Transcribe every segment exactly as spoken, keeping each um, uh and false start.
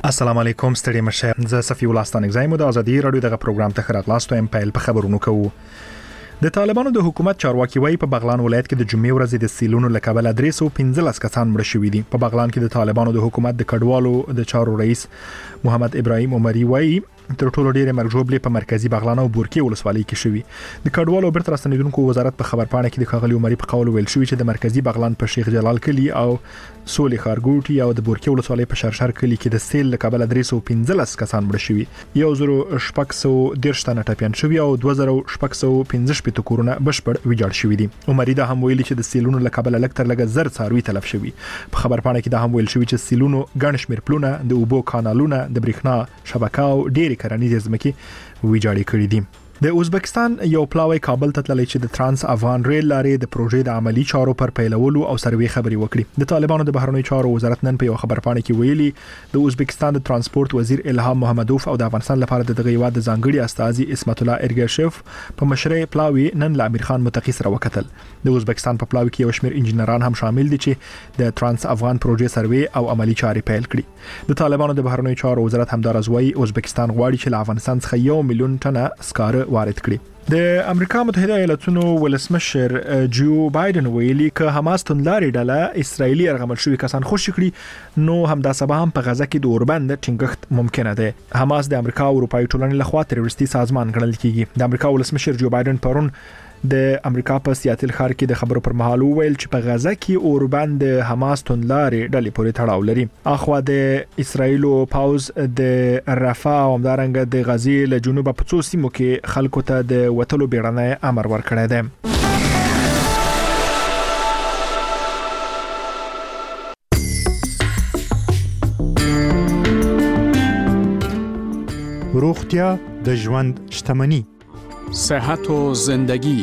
السلام علیکم ستړي مشه زه صفی الله ستانک زایم د ازادي رادیو دغه پروګرام ته خراغلاستو ام پیل په خبرونو کوو. د طالبانو د حکومت چارواکي وایي په بغلان ولایت کې د جمعې ورځې د سیلونو له کبله درې سوه پنځلس کسان مړه شوي دي. په بغلان کې د طالبانو د حکومت د کډوالو د چارو رئیس محمد ابراهیم عمری وایي تر ټولو ډېر مرګ ژوبلې په مرکزی بغلان او بورکي ولسوالۍ کې شوي. د کډوالو بیرته راستنیدونکو وزارت په خبرپاڼه کې د ښاغلي عمری په قول ویل شوی چې د مرکزی بغلان په شیخ جلال کلی او سولې خارګوټي او د بورکي ولسوالۍ په شرشر کلی کې د سیل له کبله درې سوه پنځلس کسان مړه شوي. یو زرو شپږ سوه دېرش تنه ټپیان شوي او دوه زره شپږ سوه پنځه شپېته کورونه بشپړ ویجاړ شوي دي. عمری دا هم ویلي چې د سیلونو له کبله لږ تر لږه زر څاروي تلف شوي. په خبرپاڼه کې دا هم ویل شوی چې سیلونو ګڼ شمېر پلونه د اوبو کانالونه د برېښنا شبکه او ډېرې کرنیزې ځمکې ویجاړې کړې دي. د ازبکستان یو پلاوی کابل ته تللی چې د ترانس افغان ریل لارې د پروژې د عملی چارو پر پیلولو او سروې خبري وکړي. د طالبانو د بهرنیو چارو وزارت نن په یو خبرپاڼه کې ویلي د ازبکستان د ترانسپورت وزیر الهام محمدوف او د افغانستان لپاره د دغه هیواد د ځانګړي استازي اسمت الله ارګشف په مشرۍ پلاوی نن له امیر خان متقی سره وکتل. د ازبکستان په پلاوی کې یو شمېر انجینران هم شامل دي چې د ترانس افغان پروژې سروې او عملی چارې پیل کړي. د طالبانو د بهرنیو چارو وزارت همدارس وایي ازبکستان غواړي چې له افغانستان څخه یو میلیون ټنه سکاره وارد کړي. د امریکا متحده ایالاتونو ولسمشر جو بایدن ویلي که حماس توندلاري ډله اسرایلی ارغمل شوی کسان خوشی کړي نو همدا سبا هم په غزه کې د اوربند ټینګښت ممکنه ده. حماس د امریکا او اروپאי ټولنې لخوا تروریستي سازمان ګڼل کیږي. د امریکا ولسمشر جو بایدن پرون د امریکا په سیاتل ښار کې د خبرو پر مهال ویل چې په غزه کې اوربند حماس توندلاري ډلې پورې تړاو لري. اخوا د اسرایل او پاوز د رفح او همدارنګه د غزې له جنوب په څو سیمو کې خلکو ته د وټلو بیړنی امر ورکړی دی. روغتیا د ژوند شتمني، صحت و زندگی.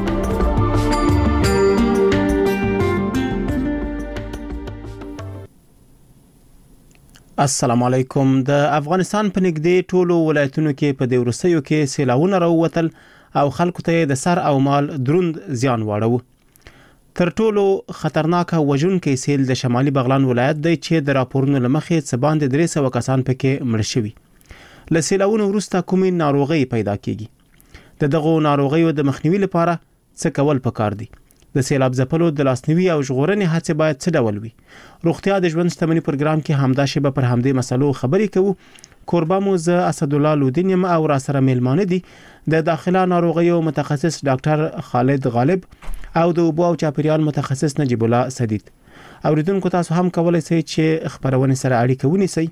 السلام علیکم. د افغانستان په نږدې ټولو ولایتونو کې په د وروستیو کې سیلاونه راووتل او خلکو ته د سر او مال دروند زیان واړو. تر ټولو خطرناک وژونکی سیل د شمالي بغلان ولایت دی چې د راپورونو لمخې څه باندې درې سوه کسان پکې مړه شوي. له سیلاونو وروسته کومې ناروغۍ پیدا کیږي؟ د دغه ناروغیو د مخنیوي لپاره څه کول پکار دي؟ د سیلاب ځپلو د لاسنیوي او ژغورنې هڅې باید څه ډول وي؟ روغتیا د ژوند شتمني پروګرام کې همدا شیبه پر همدې مسلو خبرې کوو. کوربه مو زه اسدالله لودین یم او را سره میلمانه دي د داخله ناروغیو متخصص ډاکټر خالد غالب او د اوبو او چاپیریال متخصص نجیب الله سدید. اوریدونکو تاسو هم کولای شئ چې خبرونه سره اړیکه ونیسئ.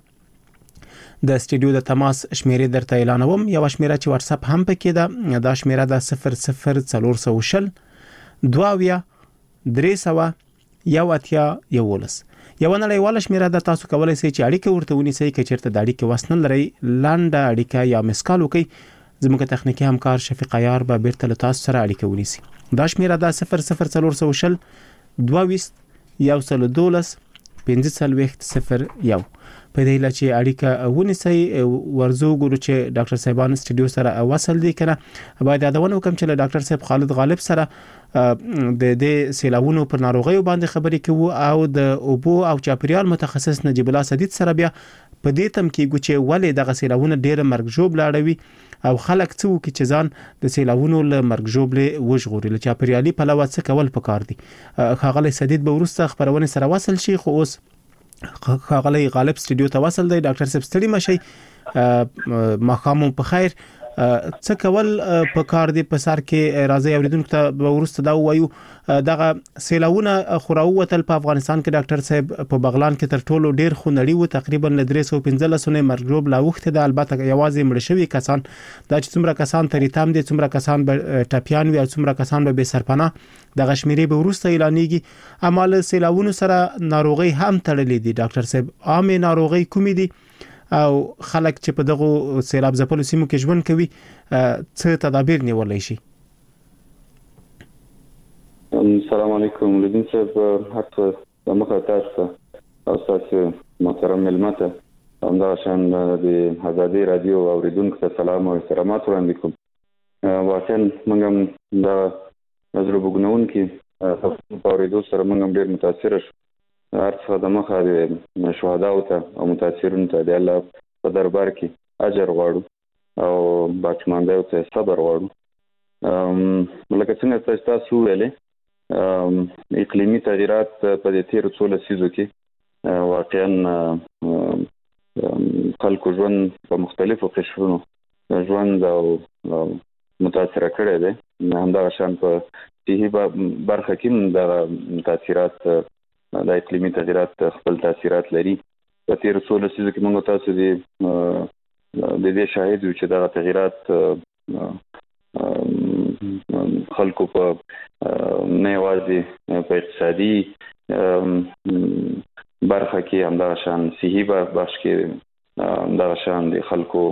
د استودیو د تماس شمیرې درته اعلانوم. یو شمیره چې واتس اپ هم پکې ده، دا شمیره ده صفر صفر څلور سوه شل دوه اویا درې سوه یو اتیا یولس. یو نړیواله شمیره ده، تاسو کولای شئ چې اړیکه ورته ونیسئ. که چیرته د اړیکې وس نه لرئ لنډه اړیکه یا مسکال وکړئ. زموږ تخنیکي همکار شفیق عیار به بیرته له تاسو سره اړیکه ونیسي. دا شمیره ده صفر صفر څلور سوه شل دوه ویشت یو سل دولس پنځه څلوېښت صفر یو. په دې لاره چې اړیکه ونیسئ. ورزو ګورو چې ډاکټر صاحبان استودیو سره وصل دي کنه. باید یادونه وکم چې له ډاکټر صاحب خالد غالب سره د دې سیلاونو پر ناروغیو باندې خبرې کوو او د اوبو او چاپیریال متخصص نجیب الله سدید سره بیا په دې تم کې چې ولې دغه سیلاونه ډېر مرګ ژوب لاړوي او خلک څه وکړي چې ځان د سیلاونو له مرګ ژوبلې وژغوري. له چاپیریالي پلوه څه کول پکار دي؟ ښاغلی سدید به وروسته خبرونې سره وصل شي. خو اوس ښاغلی غالب استودیو ته وصل دی. ډاکټر صاحب ستړي مشئ، ماښام مو په خیر. څه کول پکار دي په سر کې؟ راځي اوریدونکو ته به وروسته دا ووایو. دغه سیلاونه خو راووتل په افغانستان کې ډاکټر صاحب په بغلان کې تر ټولو ډیر خونړي و، تقریبا له درې سوه پنځلس نه مرګ ژوب لا وخت ده. البته یوازې مړه شوي کسان دا چې څومره کسان تریتام دي، څومره کسان به ټپیان وي او څومره کسان به بې سرپناه، دغه شمیرې به وروسته اعلانېږي. اما له سیلاونو سره ناروغۍ هم تړلې دي. ډاکټر صاحب عامې ناروغۍ کومې دي او خلک چې په دغه سیلاب ځپلو سیمو کې ژوند کوي څه تدابیر نیولای شي؟ السلام علیکم لودین صاحب، حتی مخه تاسو او تاسو محترم ملمته همداشان د ازادي رادیو اوریدونکو ته سلام او احترامات وړاندې کوم. واقعا موږ هم د نظر وګڼون کې په اوریدو سره موږ هم ډیر متاثر شو هرڅه د مخه د شهداو ته او متاثرینو ته د الله په دربار کې اجر غواړو او باقیمانده ته صبر غواړو. لکه څنګه تاسو ویلې اقلیمي تغیرات په دې تیر څو لسیزو کې واقعا خلکو ژوند په مختلفو قشرونو ژوند او متاثر کړی دی. همدغه شان په صحي برخه کې د تاثیرات د اقلیمي تغیرات خپل تاثیرات لري. په تیر څو لسیزو کې موږ تاسو د دې شاهد یو چې دغه تغیرات خلکو په نه یوازې په اقتصادي برخه کې همدغه شان صحي بخش کې همدغه شان د خلکو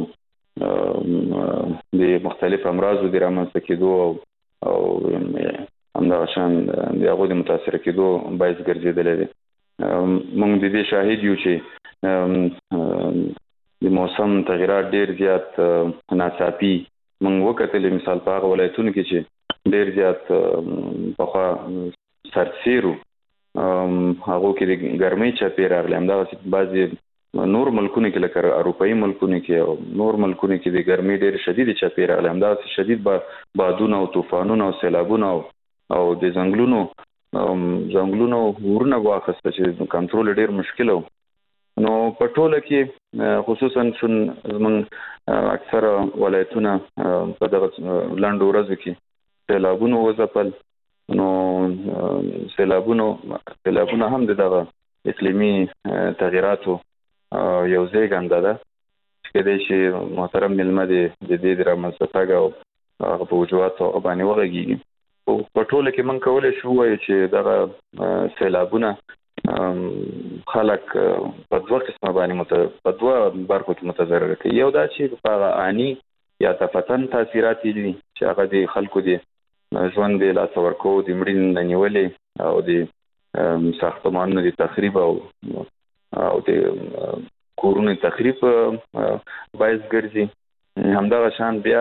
د مختلف امراضو د رامنځته کېدو او همدغه شان د هغو د متاثر کېدو باعث ګرځېدلی دی. موږ د دې شاهد یو چې د موسم تغیرات ډېر زیات ناڅاپي موږ وکتلې، مثال په هغه ولایتونو کې چې ډېر زیات پخوا سرتسیر وو، هغو کې د ګرمۍ چاپې راغلی. همدغسې بعضې نور ملکونو کې لکه اروپایي ملکونو کې او نور ملکونو کې د ګرمۍ ډېر شدید چاپې راغلی. همدغسې شدید بادونه او طوفانونه او سیلابونه او د ځنګلونو ځنګلونو ورونه واخیسته چې کنټرول ډېر مشکل و. نو په ټوله کې خصوصا چون زموږ اکثره ولایتونه په دغه لنډو ورځو کې سیلابونو وځپل. نو سیلابونو سیلابونه هم دغه اقلیمي تغیراتو یو زیږنده ده چې کېدای شي محترم مېلمه د دې د رامنځته تګ او هغه په وجوهاتو هغه باندې وغږېږي. په ټوله کې موږ کولی شو ووایو چې دغه سیلابونه خلک په دوه قسمه باندې په دوه برخو کې متضرر کوي. یو دا چې په هغه آني یا تفتن تاثیرات دي چې هغه د خلکو د ژوند د لاسه ورکولو د مړینې نه نیولې او د ساختمانونو د تخریب او او د کورونو تخریب باعث ګرځي. همدغه شان بیا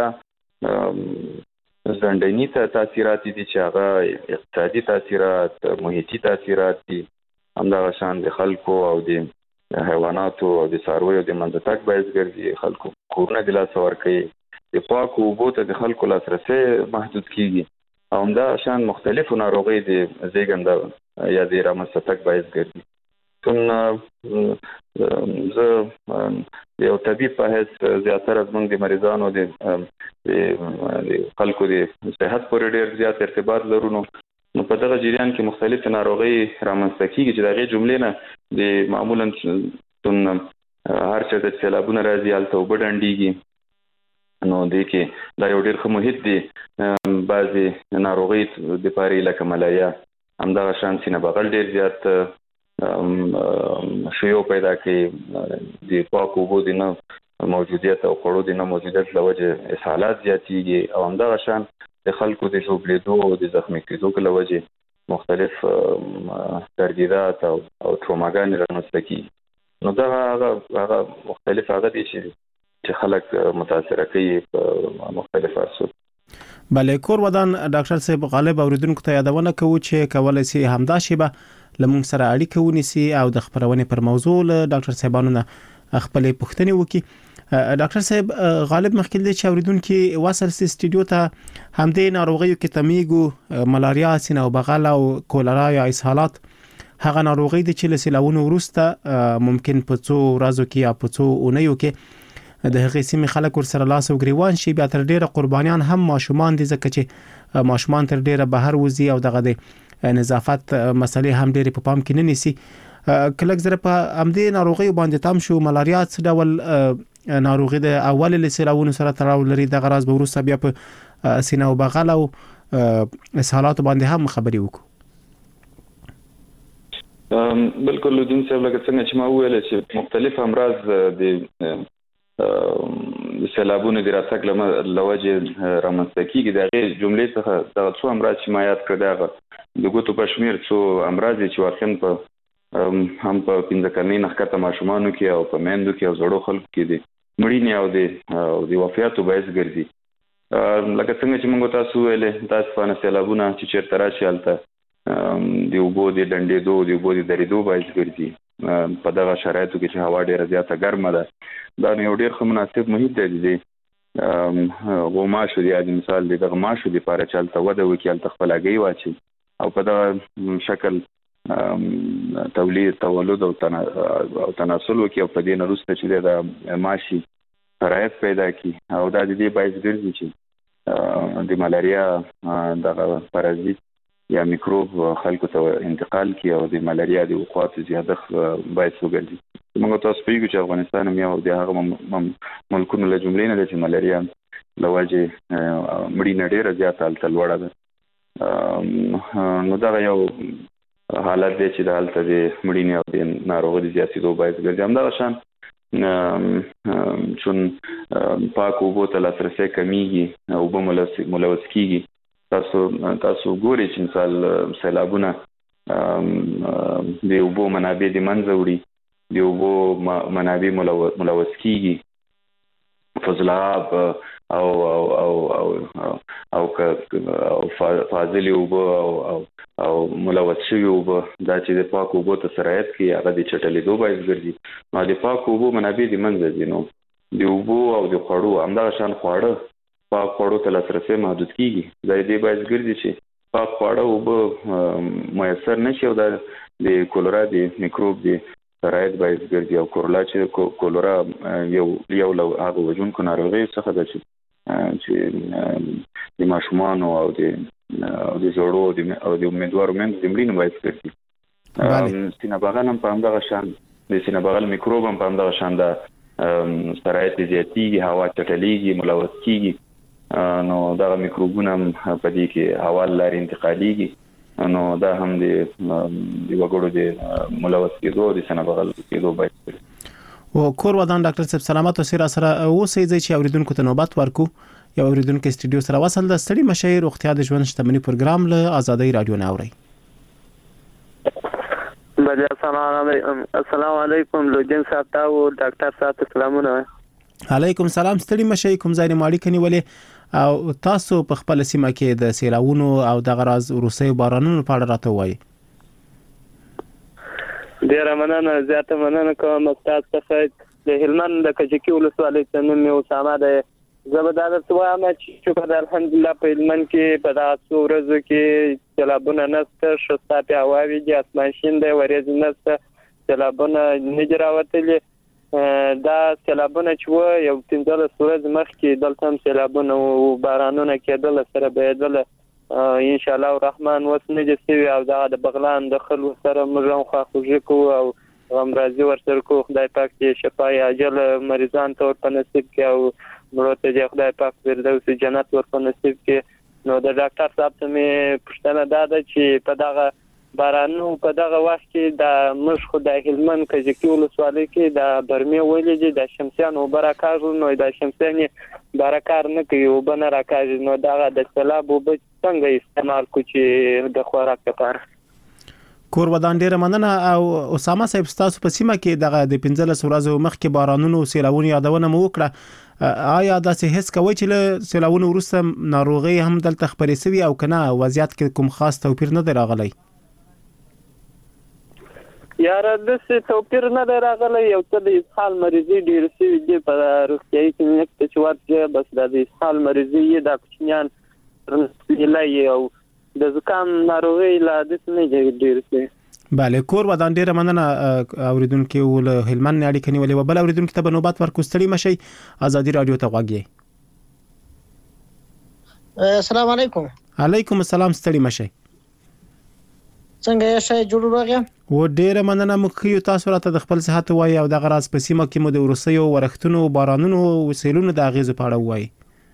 ځنډني تاثیرات دي چې هغه اقتصادي تاثیرات، محیطي تاثیرات دي. همدغه شان د خلکو او د حیواناتو او د څارویو د منځه تګ باعث ګرځي. خلکو کورونه د لاسه ورکوي، د پاکو اوبو ته د خلکو لاسرسی محدود کیږي او همدغه شان مختلفو ناروغۍ د زیږنده یا د رامنځته تګ باعث ګرځي. زه یو طبیب په حیث زیاتره زموږ د مریضانو د خلکو د صحت پورې ډېر زیات ارتباط لرو. نو نو په دغه جریان کې مختلف ناروغۍ رامنځته کیږي چې د هغې جملې نه د معمولا هر چېرته چې سیلابونه راځي هلته اوبه ډنډېږي. نو دې کې دا یو ډېر ښه محیط دی. بعضې ناروغۍ دپاره لکه ملایا، همدغه شان سینه بغل ډېر زیات شیو پیدا کوي. د پاکو اوبو د نه موجودیت او خوړو د نه موجودیت له وجې اسهالات زیاتېږي او همدغه شان د خلکو د ژوبلېدو او د زخمي کېدو له وجې مختلف تردیدات او تروماګانې رامنځته کېږي. نو دغه هغه هغه مختلف هغه دي چې خلک متاثره کوي په مختلف اسو. بله کور ودان ډاکټر صاحب غالب اوریدونکو ته یادونه کوو چې کولای شي همدا شیبه لمونږ سره اړیکه ونیسي او د خبرونې پر موضوع له ډاکټر صاحبانو نه خپل پوښتنې وکړي. ډاکټر صاحب غالب مخکې د چاوریدونکو وصل سي سټډیو ته همدې ناروغیو کې تمیګو، ملاریا، سینه او بغل او کولرا یا اسهالات هغه ناروغي دي چې له سیلاونو وروسته ممکن په څو ورځو کې یا په څو اونیو کې د هغې سیمې خلک ورسره لاس او ګریوان شي. بیا تر ډیره قربانیان هم ماشومان دي ځکه چې ماشومان تر ډیره بهر وځي او دغه د نظافت مسلې هم ډیره په پام کې نه نیسي. کله زره په همدې ناروغي باندې تام شو ملاریا څه ډول ناروغي د اول له سیلاونو سره تړاو لري، دغه راز به وروسته بیا په سینه او بغل او اسهالات باندې هم خبرې وکړو. بالکل لودین صاحب، لکه څنګه چې ما وویل چې مختلف امراض د د سیلابونو د راتګ له وجې رامنځته کېږي. د هغې جملې څخه دغه څو امراض چې ما یاد کړه دغه د ګوتو په شمېر څو امراض دي چې واقعا په هم په پنځه کلنۍ نه ښکته ماشومانو کې او په میندو کې او زړو خلکو کې د مړینې او د وفیاتو باعث ګرځي. لکه څنګه چې موږ تاسو ویلې، تاسو په سیلابونه چې چېرته راشي هلته د اوبو د ډنډېدو د اوبو د درېدو باعث ګرځي. په دغه شرایطو کې چې هوا ډیره زیاته ګرمه ده دا یو ډیر ښه مناسب محیط دی د غوماشو د عادي مثال د غوماشو لپاره چې هلته وده وکړي هلته خپل هګۍ واچي او په دغه شکل تولید تولد او تناسل وکړي او په دې نه وروسته چې د ماشي شرایط پیدا کړي او دا د دې باعث ګرځي چې د ملاریا دغه پرازیت یا میکروب خلکو ته انتقال کی او د ملاریا د وقوعاتو زیادښت باعث وګرځي. موږ تاسو پیږو چې افغانستان هم یو د هغه ملکونو له جملې نه دی چې ملاریا له وجې مړینه ډېره زیاته هلته لوړه ده. نو دغه یو حالت دی چې د هلته د مړینې او د ناروغۍ د زیاتېدو باعث ګرځي. همدغه شان چون پاک اوبو ته لاسرسی کمیږي اوبه ملوث کیږي. تاسو تاسو ګورئ چې مثال سیلابونه د اوبو منابع د منځه وړي د اوبو منابع ملوث کیږي. فضل آب او او او او او فاضل اوبه او او ملوث شوي اوبه دا چې د پاک اوبو ته سرایت کوي هغه د چټلېدو باعث ګرځي. نو د پاک اوبو منابع د منځه ځي نو د اوبو او د خوړو همدغه شان خواړه پاک خوړو ته لاسرسی محدود کیږي. دا دې باعث ګرځي چې پاک خواړه اوبه میسر نشي او د کولرا د میکروب د سرایت باعث ګرځي. او کورلا چې کولرا یو یو له هغه وژونکو ناروغیو څخه ده چې چې د ماشومانو او د د زړو او د امیدوارو میندو د مړینې باعث ګرځي. سینه بغل هم په همدغه شان د سینه بغل میکروب هم په همدغه شان ده سرایت زیاتېږي هوا چټلېږي ملوث کیږي. نو دا میکروبونه هم په دې کې هوا لارې انتقالېږي نو دا هم د د وګړو د ملوث کېدو د سینه بغل کېدو باعث ګرځي. او کور ودان ډاکټر صاحب سلامت اوسئ. سره اوسئ چې اوریدونکو ته نوبت ورکو. یو اوریدونکو استودیو سره وصل د ستړي مشاعر روغتیا د ژوند شتمنۍ پروګرام له آزادۍ رادیو نه اوري. بله السلام علیکم. السلام علیکم لوجن صاحب ته او ډاکټر صاحب ته سلامونه. علیکم سلام. ستړي مشاعر کوم ځای ماړی کني ولې او تاسو په خپل سیمه کې د سیلاونو او د غراز روسي بارانونو په اړه راته وایي. ډیره مننه زیاته مننه کوم تاسو څخه. د هلمند د کجکی ولسوالۍ څخه مې اسامه ده. زبردست وایم چې په الحمدلله په هلمند کې په تاسو ورځو کې سیلابونه نشته شسته په هواوی دي اسمان شین دی ورېځ نشته سیلابونه نه جراوتلي. دا سیلابونه چې یو پنځه ورځې مخکې دلته هم سیلابونه او بارانونه کېدل سره بهدل ان شاء الله الرحمن وس نه جسوي او دا د بغلان د خلکو سره موږ خواخوږي کوو او امراضي ورسره کوو. خدای پاک دې شفای عاجل مریضان ته ورته نصیب کړي او مړو ته دې خدای پاک فردوس جنت ورته نصیب کړي. نو د ډاکټر صاحب ته مې پوښتنه دا ده چې په دغه بارانو په دغه وخت کې د مش خدای هلمند کجکی ولسوالۍ کې د برمه ویلې دي د شمسیان او برکاږو نو د شمسیان برکار نه کوي او بنه راکاږي. نو دغه د سلاب او څنګه استعمال کو چې د خوراک لپاره. کور ودان ډیره مننه. او اسامه صاحب تاسو په سیمه کې دغه د پنځلس ورځې مخکې بارانونو او سیلاونو یادونه مو وکړه. آیا دا څه هیڅ کوي چې له سیلاونو وروسته ناروغي هم دلته خبرې سوي او کنه وضعیت کې کوم خاص توپیر نه راغلی؟ یاره د څه توپیر نه راغلی. یو څه د اسهال مریضي ډیر سوي دي په روغتیايي کلینیک ته چې ورځي بس د اسهال مریضي د کوچنیان رنسلای او د زکام ناروغي لا د څه نه ډیر سوي. بله کور ودان ډیره مننه اوریدونکو ول هلمند اړیکه نیولې و. بل اوریدونکو ته به نوبت ورکو. ستړي مشي آزادي رادیو ته غواګي. السلام علیکم. علیکم السلام. ستړي مشي څنګه یې شای جوړ راغی؟ و ډیره مننه. مخکې تاسو راته د خپل صحت وایي او د غراز په سیمه کې مو د روسي او ورښتونو بارانونو او سیلونو د اغیز په اړه وایي.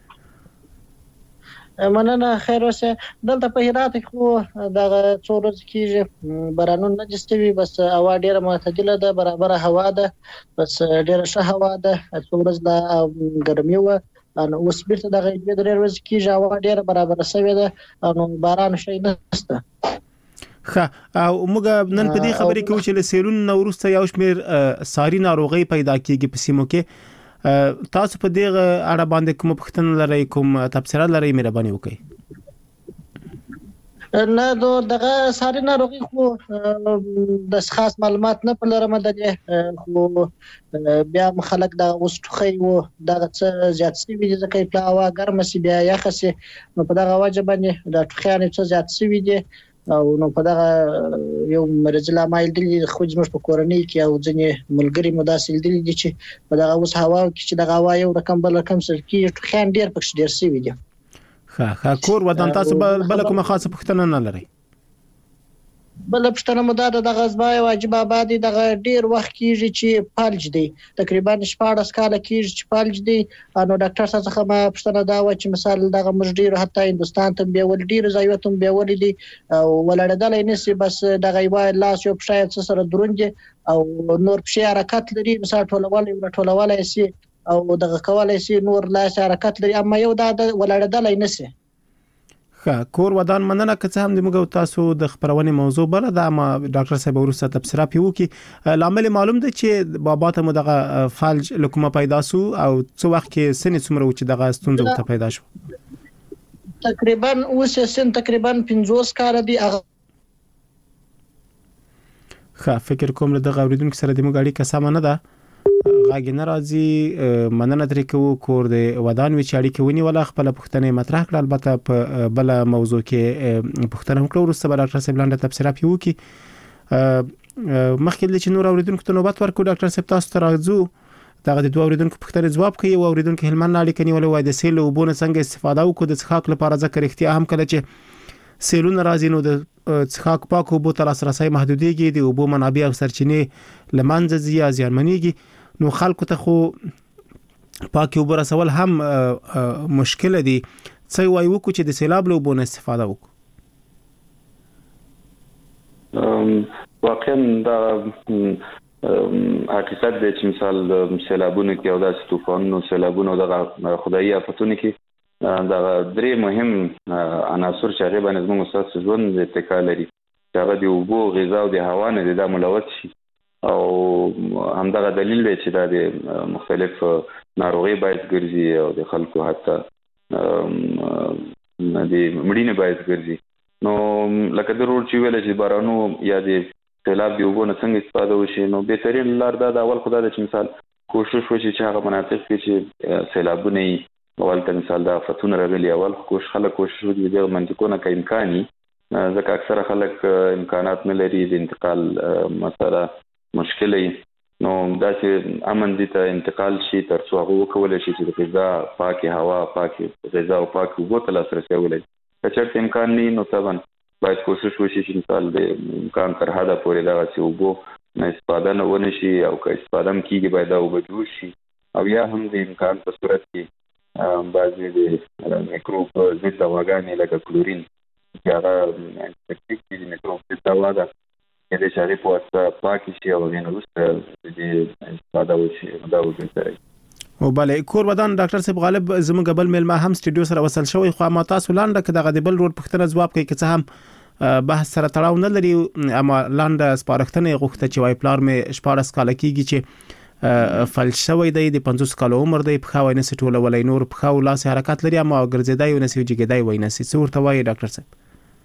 مننه خیر اوسه. دلته په هرات کې خو دغه څو ورځې کېږي بارانونه نه جستوي بس هوا ډیره معتدله ده برابر هوا ده بس ډیره ښه هوا ده. څو ورځې د ګرمي و نو اوس بیرته دغه ډیره ورځې کېږي هوا ډیره برابر شوې ده نو باران شي نشته. ښه او موږ نن په دې خبرې کې چې له سیلونو نه وروسته یو شمېر ساري ناروغۍ پیدا کېږي په سیمو کې. تاسو په دې اړه باندې کوم پوښتنه لرئ کوم تبصره لرئ مهرباني وکړئ. نه دغه ساري ناروغي خو د خاص معلومات نه لرم د خو بیا خلک د وسټخي وو دغه څه زیات سوي دي ځکه په هوا ګرمه سي بیا یخ سي نو په دغه وجه باندې د ټخیان څه زیات سوي دي او نو په دغه یو مرز لا مایل دي خو زموږ په کورنۍ کې او ځنې ملګری مداسل دي چې په دغه اوس هوا کې چې دغه هوا یو رقم بل رقم سره کې ټخیان ډیر پکې ډیر سوي دي. ښه ښه کور ودان تاسو بل کومه خاصه پوښتنه نه لرئ؟ بل پښتنه مده د غزبای واجب آباد دغه ډیر وخت کیږي چې فالج دی تقریبا شپږ کاله کیږي چې فالج دی نو ډاکټر څخه ما پښتنه دا و چې مثال دغه مجډیر حتی هندستان ته به ول ډیر ځایوتم به ول دي او ولړدل نسی بس دغه وای لاس یو پښای سره دروند او نور پښای حرکت لري مثال ټولول یو ټولول سي او دغه کولای سي نور لاس حرکت لري اما یو د ولړدل نسی. ښه کور ودان مننه که څه هم د موږ تاسو د خبرونې موضوع بل دا ما ډاکټر صاحب ورسره تبصره پیو کې لامل معلوم دی چې بابا ته مو دغه فالج لکومه پیدا سو او څو وخت کې سنې څومره و چې دغه ستونزه ته پیدا شو؟ تقریبا اوس سن تقریبا پنځوس کال دی. ښه فکر کوم له دغه اوریدونکو سره د موږ اړیکه سمه نه ده غاګ نه راځي مننه ترې کوو کور د ودان وی چې اړیکه ونیوله خپل پوښتنه مطرح کړه البته په بل موضوع کې پوښتنه وکړه ورسته به ډاکټر صاحب لاندې تبصره پیو کې مخکې چې نور اوریدونکو ته نوبت ورکړو ډاکټر صاحب تاسو ته راځو دغه د دوه اوریدونکو پوښتنه جواب کوي او اوریدونکو هلمند اړیکه نیولې وای د سیل او بونه څنګه استفاده وکړو د څښاک لپاره ځکه اختیار هم کله چې سیلونه راځي نو د څښاک پاکو اوبو ته لاسرسی محدودېږي د اوبو منابع او سرچینې له منځه ځي یا زیانمنېږي نو خلکو ته خو پاکي اوبه رسول هم مشکل دي څه وایي وکړو چې د سیلاب له اوبو نه استفاده وکړو؟ واقعا دا حقیقت دی چې مثال سیلابونه کې او داسې طوفانونو سیلابونو دغه خدایي آفتونو کې دغه درې مهم عناصر چې هغې باندې زموږ ستاسو ژوند اتکا لري چې هغه د اوبو غذا او د هوا نه دی دا ملوث شي او همدغه دلیل دی چې دا د مختلف ناروغي باعث ګرځي او د خلکو حتی د مړینې باعث ګرځي. نو لکه ضرور چې ویل چې بارانو یا د سیلاب د اوبو نه څنګه استفاده وشي نو بهترین لار دا د اول خدای د چې مثال کوشش وشي چې هغه مناطق کې چې سیلابونه اول ته مثال د آفتونو راغلي اول کوشش خلک کوشش وکړي د منطقونو کې امکاني ځکه اکثره خلک امکانات نه لري د انتقال مسله مشکل نو داسې امن دي ته انتقال شي تر څو هغه وکولای شي چې د غذا پاکي هوا پاکي غذا او پاکي اوبو ته لاسرسي ولري. که چېرته امکان نه نو طبعا باید کوشش وشي چې مثال د امکان تر حده پورې دغسې اوبو نه استفاده نه ونه شي او که استفاده هم کېږي باید دا اوبه جوړ شي او یا هم د امکان په صورت کې بعضې د میکروب ضد دواګانې لکه کلورین چې هغه انټيسپټیک دي د میکروب ضد دوا ده د شاري په واسطه پاکي شي او غوښنه وروسته د استفاده وشي دا وګورئ. او بله کور ودان ډاکټر صاحب غالب زموږ بل میلمه هم سټډیو سره وصل شوی خو ما تاسو لاندې که دغه د بل ورور پوښتنه ځواب کوي که څه هم بحث سره تړاو نه لري اما لاندې سپارښتنه غوښته چې وای پلار مې شپاړس کاله کېږي چې فلج شوی دی د پنځوس کالو عمر دی پښه وای نسي ټولولی نور پښه او لاس حرکت لري اما ګرځېدی ونسي جګېدی وای نسي څه ورته وایي ډاکټر صاحب؟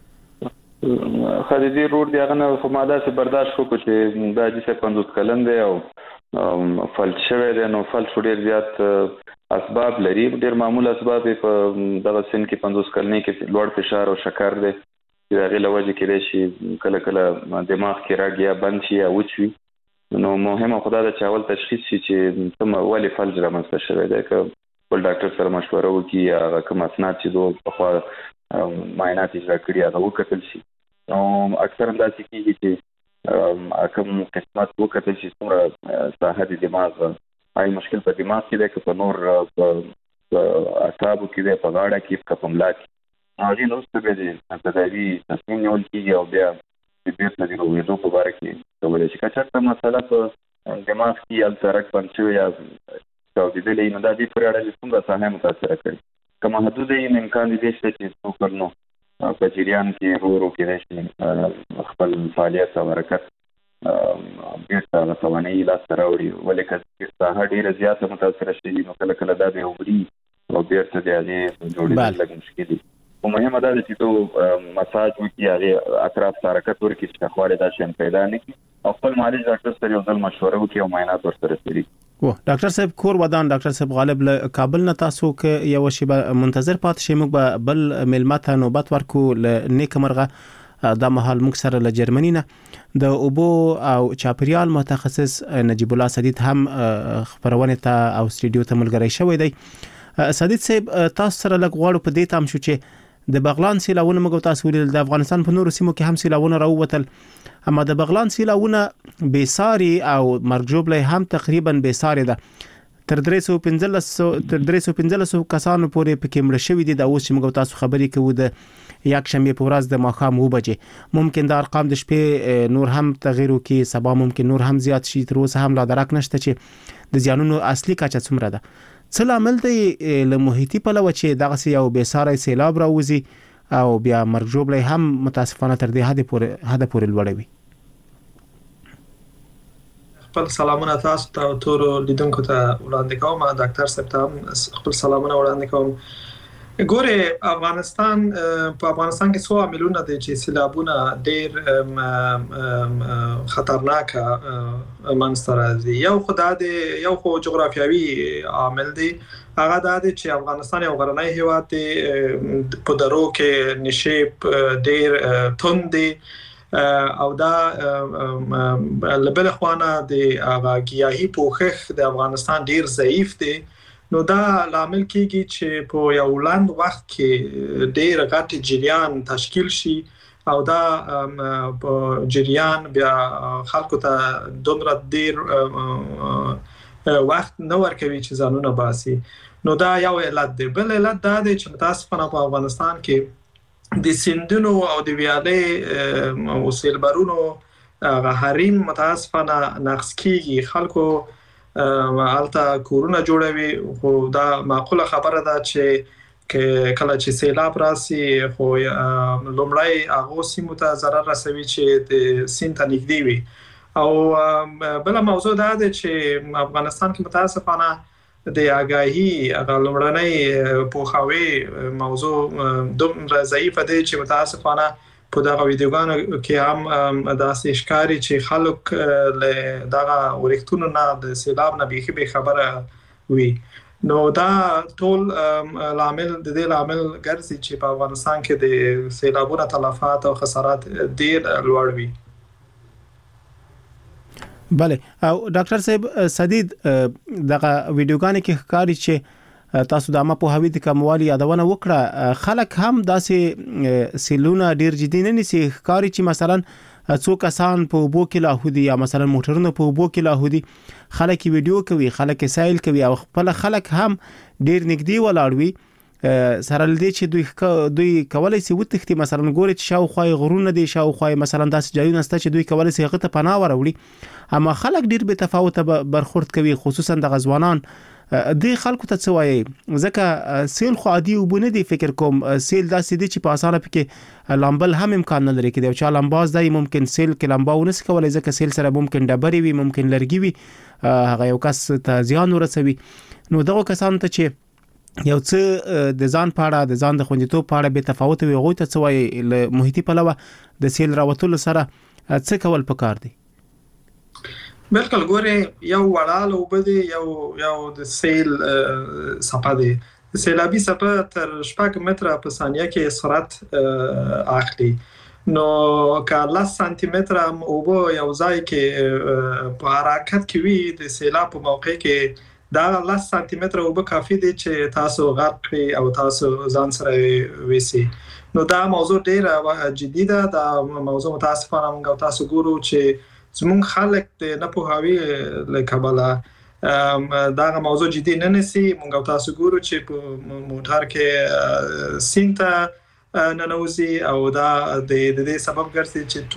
خدای روډ دی هغه نه خو ما داسې برداشت وکړو چې دا چې پنځوس کلن دی او فلج شوی دی نو فلج ډېر زیات اسباب لري ډېر معمول اسباب په دغه سن کې پنځوس کلنۍ کې لوړ فشار او شکر دی چې د هغې له وجې کېدای شي کله کله دماغ کې رګ یا بند شي یا وچ وي نو مهمه خو دا ده چې اول تشخیص شي چې څه ولې فلج رامنځته شوی دی که بل ډاکټر سره مشوره وکړي یا هغه کوم اسناد چې دو پخوا معاینات اجرا کړي هغه وکتل شي نو اکثرا داسې کېږي چې کوم قسمت وکتل شي څومره ساحه د دماغ آی مشکل په دماغ کې دی که په نور په اعصابو کې دی په غاړه کې که په ملا کې هغې نه وروسته بیا د تداوي تصمیم نیول کېږي او بیا د بېرته د روغېدو په باره کې کولی شي. که چېرته مسله په دماغ کې هلته رګ بند شوی یا چاودېدلی نو دا دې پورې اړه چې څومره ساحه متاثره کړي که محدوده یې نو امکان دې شته چې څوک نو په جریان کې ورو ورو کېدای شي خپل فعالیت او حرکت بېرته هغه توانایي لاسته راوړي ولې که ساحه ډېره زیاته متاثره شوي نو کله کله دا بیا ومري او بېرته د هغې جوړېدل لږ مشکل دي. او مهمه ده چې تو مساج وکړي هغه اطراف حرکت ورکړي چې خواړه دا شین پیدا نه کی او خپل معالج ډاکټر سره یو ځل مشوره وکړي او معاینات ورسره وکړي. و ډاکټر صاحب کور ودان ډاکټر صاحب غالب له کابل نه تاسو کې یو شی منتظر پات شي موږ بل ملمت نوبت ورکو ل نیک مرغه د محل موږ سره له جرمني نه د اوبو او چاپریال متخصص نجیب الله سدید هم خبرونه ته او استودیو ته ملګری شوی دی. سدید صاحب تاسو سره لږ غواړو په دې تام شو چې د بغلان سیلاونه موږ تاسو ول د افغانستان په نورو سیمو کې هم سیلاونه راووتل، اما د بغلان سیلاونه بیساری او مرجوبله هم تقریبا بیساری ده. تر درې سوه پنځلس تر درې سوه پنځلس کسانو پورې پکې مړ شوي دي. دا اوس چې موږ تاسو خبرې کوو د یک شنبه په ورځ د ماښام اوه بجې، ممکن دا ارقام د شپې نور هم تغییر وکړي، سبا ممکن نور هم زیات شي. تر اوسه هم لا درک نشته چې د زیانونو اصلي کچه څومره ده. څه لامل دی له محیطي پلوه چې دغه یو بیساری سیلاب راوځي او بیا مرجوبله هم متاسفانه تر دې حد پورې حد پورې لوړوي؟ خپل سلامونه تاسو ته او ټول لیدونکو ته وړاندې کوم. ډاکټر صاحب ته خپل سلامونه وړاندې کوم. ګوره افغانستان په افغانستان کې څو عاملونه دي چې سیلابونه ډېر خطرناک منځته راځي. یو خو دا دی، یو خو جغرافیوي عامل دی، هغه دا دی چې افغانستان یو غرنی هیواد دی، په درو کې نشیب ډېر توند دی او دا لبل خوانه د هغه گیاهي پوښښ د افغانستان ډېر ضعیف دی. نو دا لامل کیږي چې په یو لاند وخت کې ډېر غټ جریان تشکیل شي او دا په جریان بیا خلکو ته دومره ډېر وخت نه ورکوي چې ځانونه باسي. نو دا یو علت دی. بل علت دا دی چې متاسفانه په افغانستان کې د سیندونو او د ویالې او سیلبرونو حریم متاسفانه نقص کیږي. خلکو الته کورونه جوړوي، خو دا معقوله خبره ده چې کله چې سیلاب راسي خو لومړی هغه سیمو ته ضرر رسوي چې د سیند ته نږدې وي. او بل موضوع دا ده چې افغانستان کې متاسفانه د آگاهي هغه لومړنۍ پوهاوی موضوع دومره ضعیفه دی چې متاسفانه په دغه ویډیوګانو کې هم داسې ښکاري چې خلک له دغه ورښتونو نه د سیلاب نه بیخي بې خبره وي. نو دا ټول لامل د دې لامل ګرځي چې په افغانستان کې د سیلابونو تلفات او خسارات ډېر لوړ وي. بله. او ډاکټر صاحب سدید دغه ویډیوګانو کې ښکاري چې تاسو د عامه پوهاوي د کموالي یادونه وکړه، خلک هم داسې سیلونه ډیر جدي نه نیسي. ښکاري چې مثلا څو کسان په اوبو کې لاهودي یا مثلا موټرونه په اوبو کې لاهودي، خلک ویډیو کوي، خلک سایل کوي او خپل خلک هم ډیر نږدې ولاړ وي سره لدی چې دوی دوی کولای شي وتښتي. مثلا ګوري چې شاوخوا غرونه دي، شاوخوا مثلا داسې ځایونه سته چې دوی کولای شي هغه ته پناه وروړي، اما خلک ډیر به تفاوت برخورد کوي، خصوصا د غزوانان. د خلکو ته څه وایي؟ ځکه سیل خو عادي وبونه دي، فکر کوم سیل داسې دي چې په اسانه پکې لامبل هم امکان نه لري کې دی. چې لامباز دی ممکن سیل کې لامباو نه کولای، ځکه سیل سره ممکن ډبرې وي، ممکن لرګي وي، هغه یو کس ته زیان ورسوي. نو دغه کسان ته چې یو څه د ځان په اړه د ځان د خوندیتوب په اړه به تفاوت وي، هغه ته څه وایي له محیطي پلوه د سیل راوتلو سره څه کول پکار دي؟ بالکل. ګوره یو وړاله اوبه دی، یو یو د سیل څپه دی. د سیلابي څپه تر شپږ متره په ثانیه کې سرعت اخلي. نو که لس سانتي متره اوبه یو ځای کې په حرکت کې وي، د سیلاب په موقع کې دا لس سانتي متره اوبه کافي دي چې تاسو غرق کړئ او تاسو ځان سره ویسي. نو دا موضوع ډیره جدي ده. دا موضوع متاسفانه موږ تاسو ګورو چې زمون خلک د نه پوهاوي له کبله دا موضوع جدي نه نسی. موږ تاسو ګورو چې په موټر کې سینته ننوزي او دا د دې سبب ګرځي چې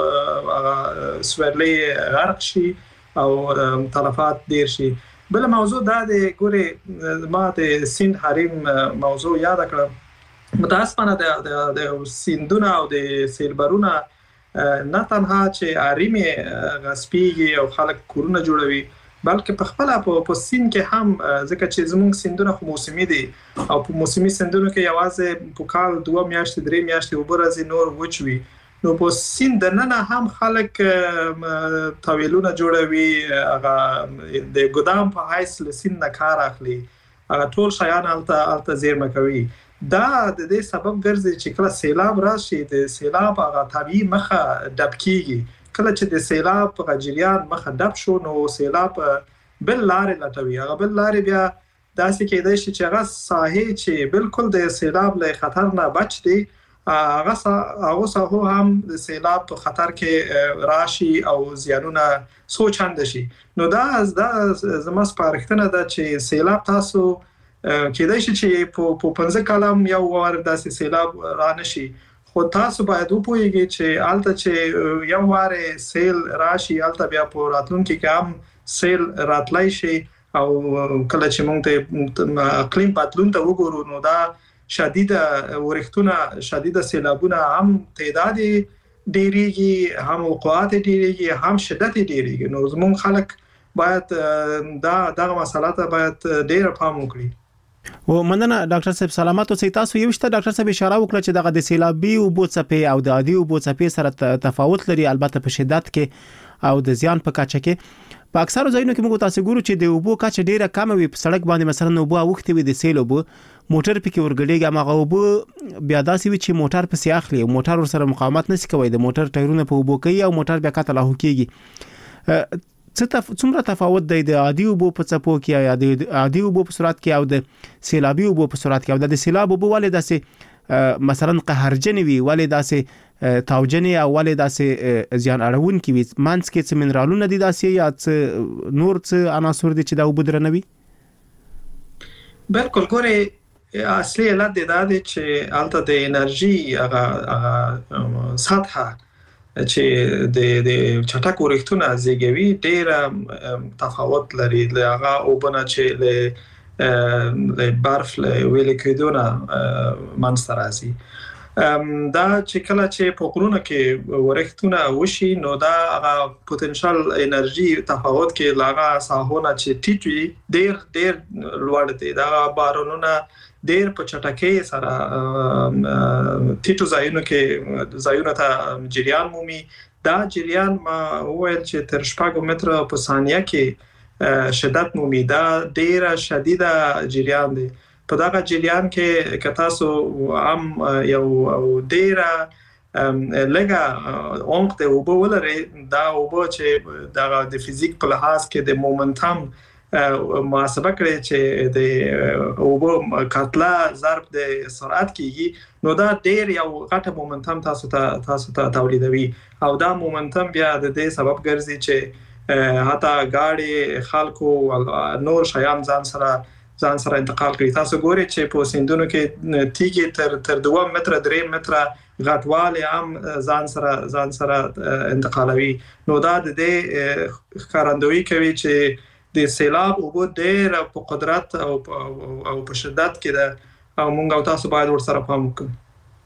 ټول سویرلي غرق شي او تلفات ډیر شي. بل موضوع دا دی، ګوري ما د سیند حریم موضوع یاد کړم. متاسفانه د سیندونه او د سیلبرونه نه تنها چې حریم غصبیږي او خلک کورونه جوړوي، بلکې په خپل په سین کې هم ځکه چې زموږ سیندونه خو موسمي دي او په موسمي سیندونو کې یوازې په کال دوه میاشتې درې میاشتې اوبه راځي نور وچوي نو په سین د ننه هم خلک تاویلونه جوړوي هغه د ګدام په حیث له سین نه کار اخلي هغه ټول شیان هلته هلته زیرمه کوي دا د دې سبب ګرځي چې کله سیلاب راشي د سیلاب هغه طبيعي مخه ډب کیږي کله چې د سیلاب په جریان مخه ډب شو نو سیلاب بل لارې لټوي هغه بل لارې بیا داسې کېدای شي چې هغه ساحې چې بالکل د سیلاب له خطر نه بچ دي هغه هغه ساحو هم د سیلاب په خطر کې راشي او زیانونه سوچاند شي نو دا دا زما سپارښتنه ده چې سیلاب تاسو کېدای شي چې په پنځه کلم یو ور داسې سیلاب را نشي خو تاسو باید وپوهیږئ چې الته چې یو واره سیل راشي الته بیا په راتلونکي کې هم سیل راتلای شي او کله چې موږ ته اقلیم بدلون ته وګورو نو دا شدیده ورښتونه شدیده سیلابونه هم تعداد ډیریږي هم وقوعات ډیریږي هم شدت ډیریږي نو زموږ خلک باید دا دغه مسله ته باید ډیر پام وکړي و مننه ډاکټر صاحب سلامات اوسئ تاسو یو شته ډاکټر صاحب اشاره وکړه چې دغه د سیلابي او بوڅپې او د عادي او بوڅپې سره تفاوت لري البته په شدت کې او د زیان په کچه کې په اکثر ځایونو کې موږ تاسو ګورو چې د اوبو کچه ډیره کم وي په سړک باندې مثلا اوبو اوختي وي د سیل اوبو موټر پکې ورګړېږي هغه اوبو بیا داسې وي چې موټر پسې اخلي او موټر ورسره مقاومت نشي کوي د موټر ټایرونه په اوبو کوي او موټر بیا کته لاهو کیږي څه څومره تفاوت دی د عادي اوبو په څپو کې یا د عادي اوبو په صورت کې او د سیلابي اوبو په صورت کې او د سیلاب اوبو ولې داسې مثلا قهرجن وي ولې داسې تاوجنې او ولې داسې زیان اړون کې وي مانس کې څه منرالونه دي داسې یا څه نور څه عناصر دي چې دا اوبو درنوي بالکل ګوره اصلي علت دا دی چې الته د انرژي هغه سطحه چې د د چټک ورښتونه زیږوي ډېر تفاوت لري هغه اوبونه چې له له برف له ویل کېدونه منځته راځي دا چې کله چې په غرونو کې ورښتونه وشي نو دا هغه پوتنشل انرژي تفاوت کې لاغه ساحونه چې ټیټ وي ډېر ډېر لوړ دي دا بارونونه ډېر په چټکۍ سره ټیټو ځایونو کې ځایونو ته جریان مومي دا جریان ما وویل چې تر شپږ متره په ثانیه کې شدت مومي دا ډېر شدیده جریان دی په دغه جریان کې که تاسو هم یو ډېره لږه عمق د اوبو ولرئ دا اوبو چې دغه د فزیک په لحاظ کې د مومنټم محاسبه کړئ چې د اوبو کتله ضرب د سرعت کېږي نو دا ډېر یو غټه مومنټم تاسو ته تاسو ته تولیدوي او دا مومنټم بیا د دې سبب ګرځي چې حتی گاډي خلکو نور شیان ځان سره ځان سره انتقال کوي تاسو ګورئ چې په سیندونو کې تیږي تر تر دوه متره درې متره غټواله هم ځان سره ځان سره انتقالوي نو دا د دې ښکارندویي کوي چې د سیلاب اوبو ډېر په قدرت او او په شدت کې ده او موږ او تاسو باید ورسره پام وکړو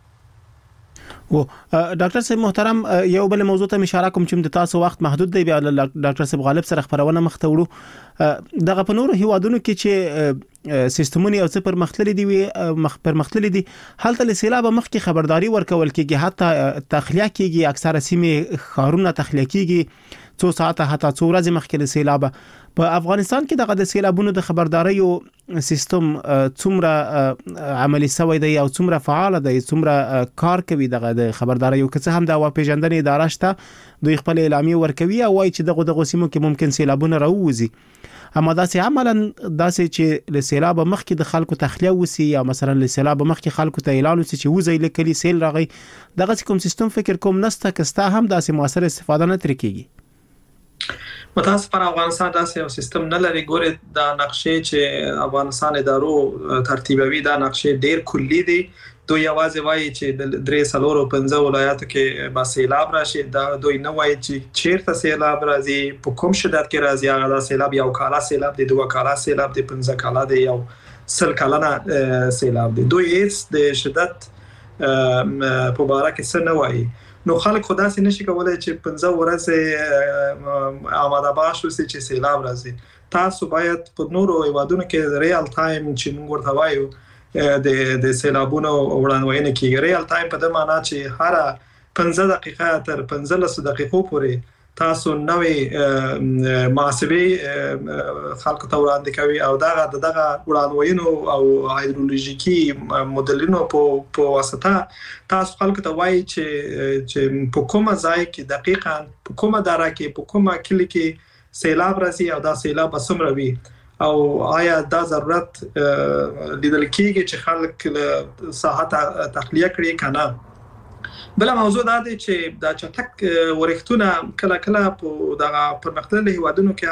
و ډاکټر صاحب محترم یو بل موضوع ته اشاره کوم چې د تاسو وخت محدود دی بیا ډاکټر صاحب غالب سره خبرونه مخ ته وړو دغه په نورو هیوادونو کې چې سیستمونه او څه پر مختللي دي مخ پر مختللي دي هلته له سیلاب مخ کې خبرداري ورکول کېږي حتی تخلیه کېږي اکثره سیمې خارونه تخلیه کېږي څو ساعته حتی څو ورځې مخکې له سیلاب په افغانستان کې دغه د سیلابونو د خبرداري سیستم څومره عملی شوی دی او څومره فعال دی څومره کار کوي دغه د خبرداري او که هم د هوا پیژندنې اداره شته دوی خپل اعلامیه ورکوي او وايي چې دغه د سیمو کې ممکن سیلابونه راوځي اما داسې عملاً داسې چې له سیلاب مخکې د خلکو تخلیه وسی یا مثلا له سیلاب مخکې خلکو ته اعلان وسی چې وځي لکلی سیل راغی دغه کوم سیستم فکر کوم نسته کستا هم داسې موثر استفاده نه تر کیږي متاسفانه افغانستان داسې یو سیستم نه لري ګوره دا نقشې چې افغانستان ادارو ترتیبوي دا نقشې ډېر کلی دي دوی یوازې وایي چې د درې سلورو پنځه ولایاتو کې با سیلاب راشي دا دوی نه وایي چې چیرته سیلاب راځي په کوم شدت کې راځي هغه دا سیلاب یو کاله سیلاب دی دوه کاله سیلاب دی پنځه کاله دی یو سل کاله سیلاب دی دوی هیڅ د شدت په باره کې څه نه وایي. نو خلک خو داسې نشي کولای چې پنځه ورځې آماده باش اوسي چې سیلاب راځي. تاسو باید په نورو هیوادونو کې ریال ټایم چې موږ ورته وایو د د سیلابونو وړاندوینه کیږي. ریال ټایم په دې معنی چې هر پنځه دقیقه تر پنځلس دقیقو پورې تاسو نوې محاسبه خلکو ته وړاندې کوي او دغه دغه وړاندوینو او هایدرولوژیکي مدلینو په په واسطه تاسو خلکو ته وایي چې چې په کومه ځای کې دقیقاً په کومه دره کې په کومه کلی کې سیلاب راځي او دا سیلاب څومره وي او آیا دا ضرورت لیدل کېږي چې خلک له ساحه تخلیه کړي کنه. بل موضوع دا دی چې دا چټک ورښتونه کله کله په دغه پرمختللي هیوادونو کې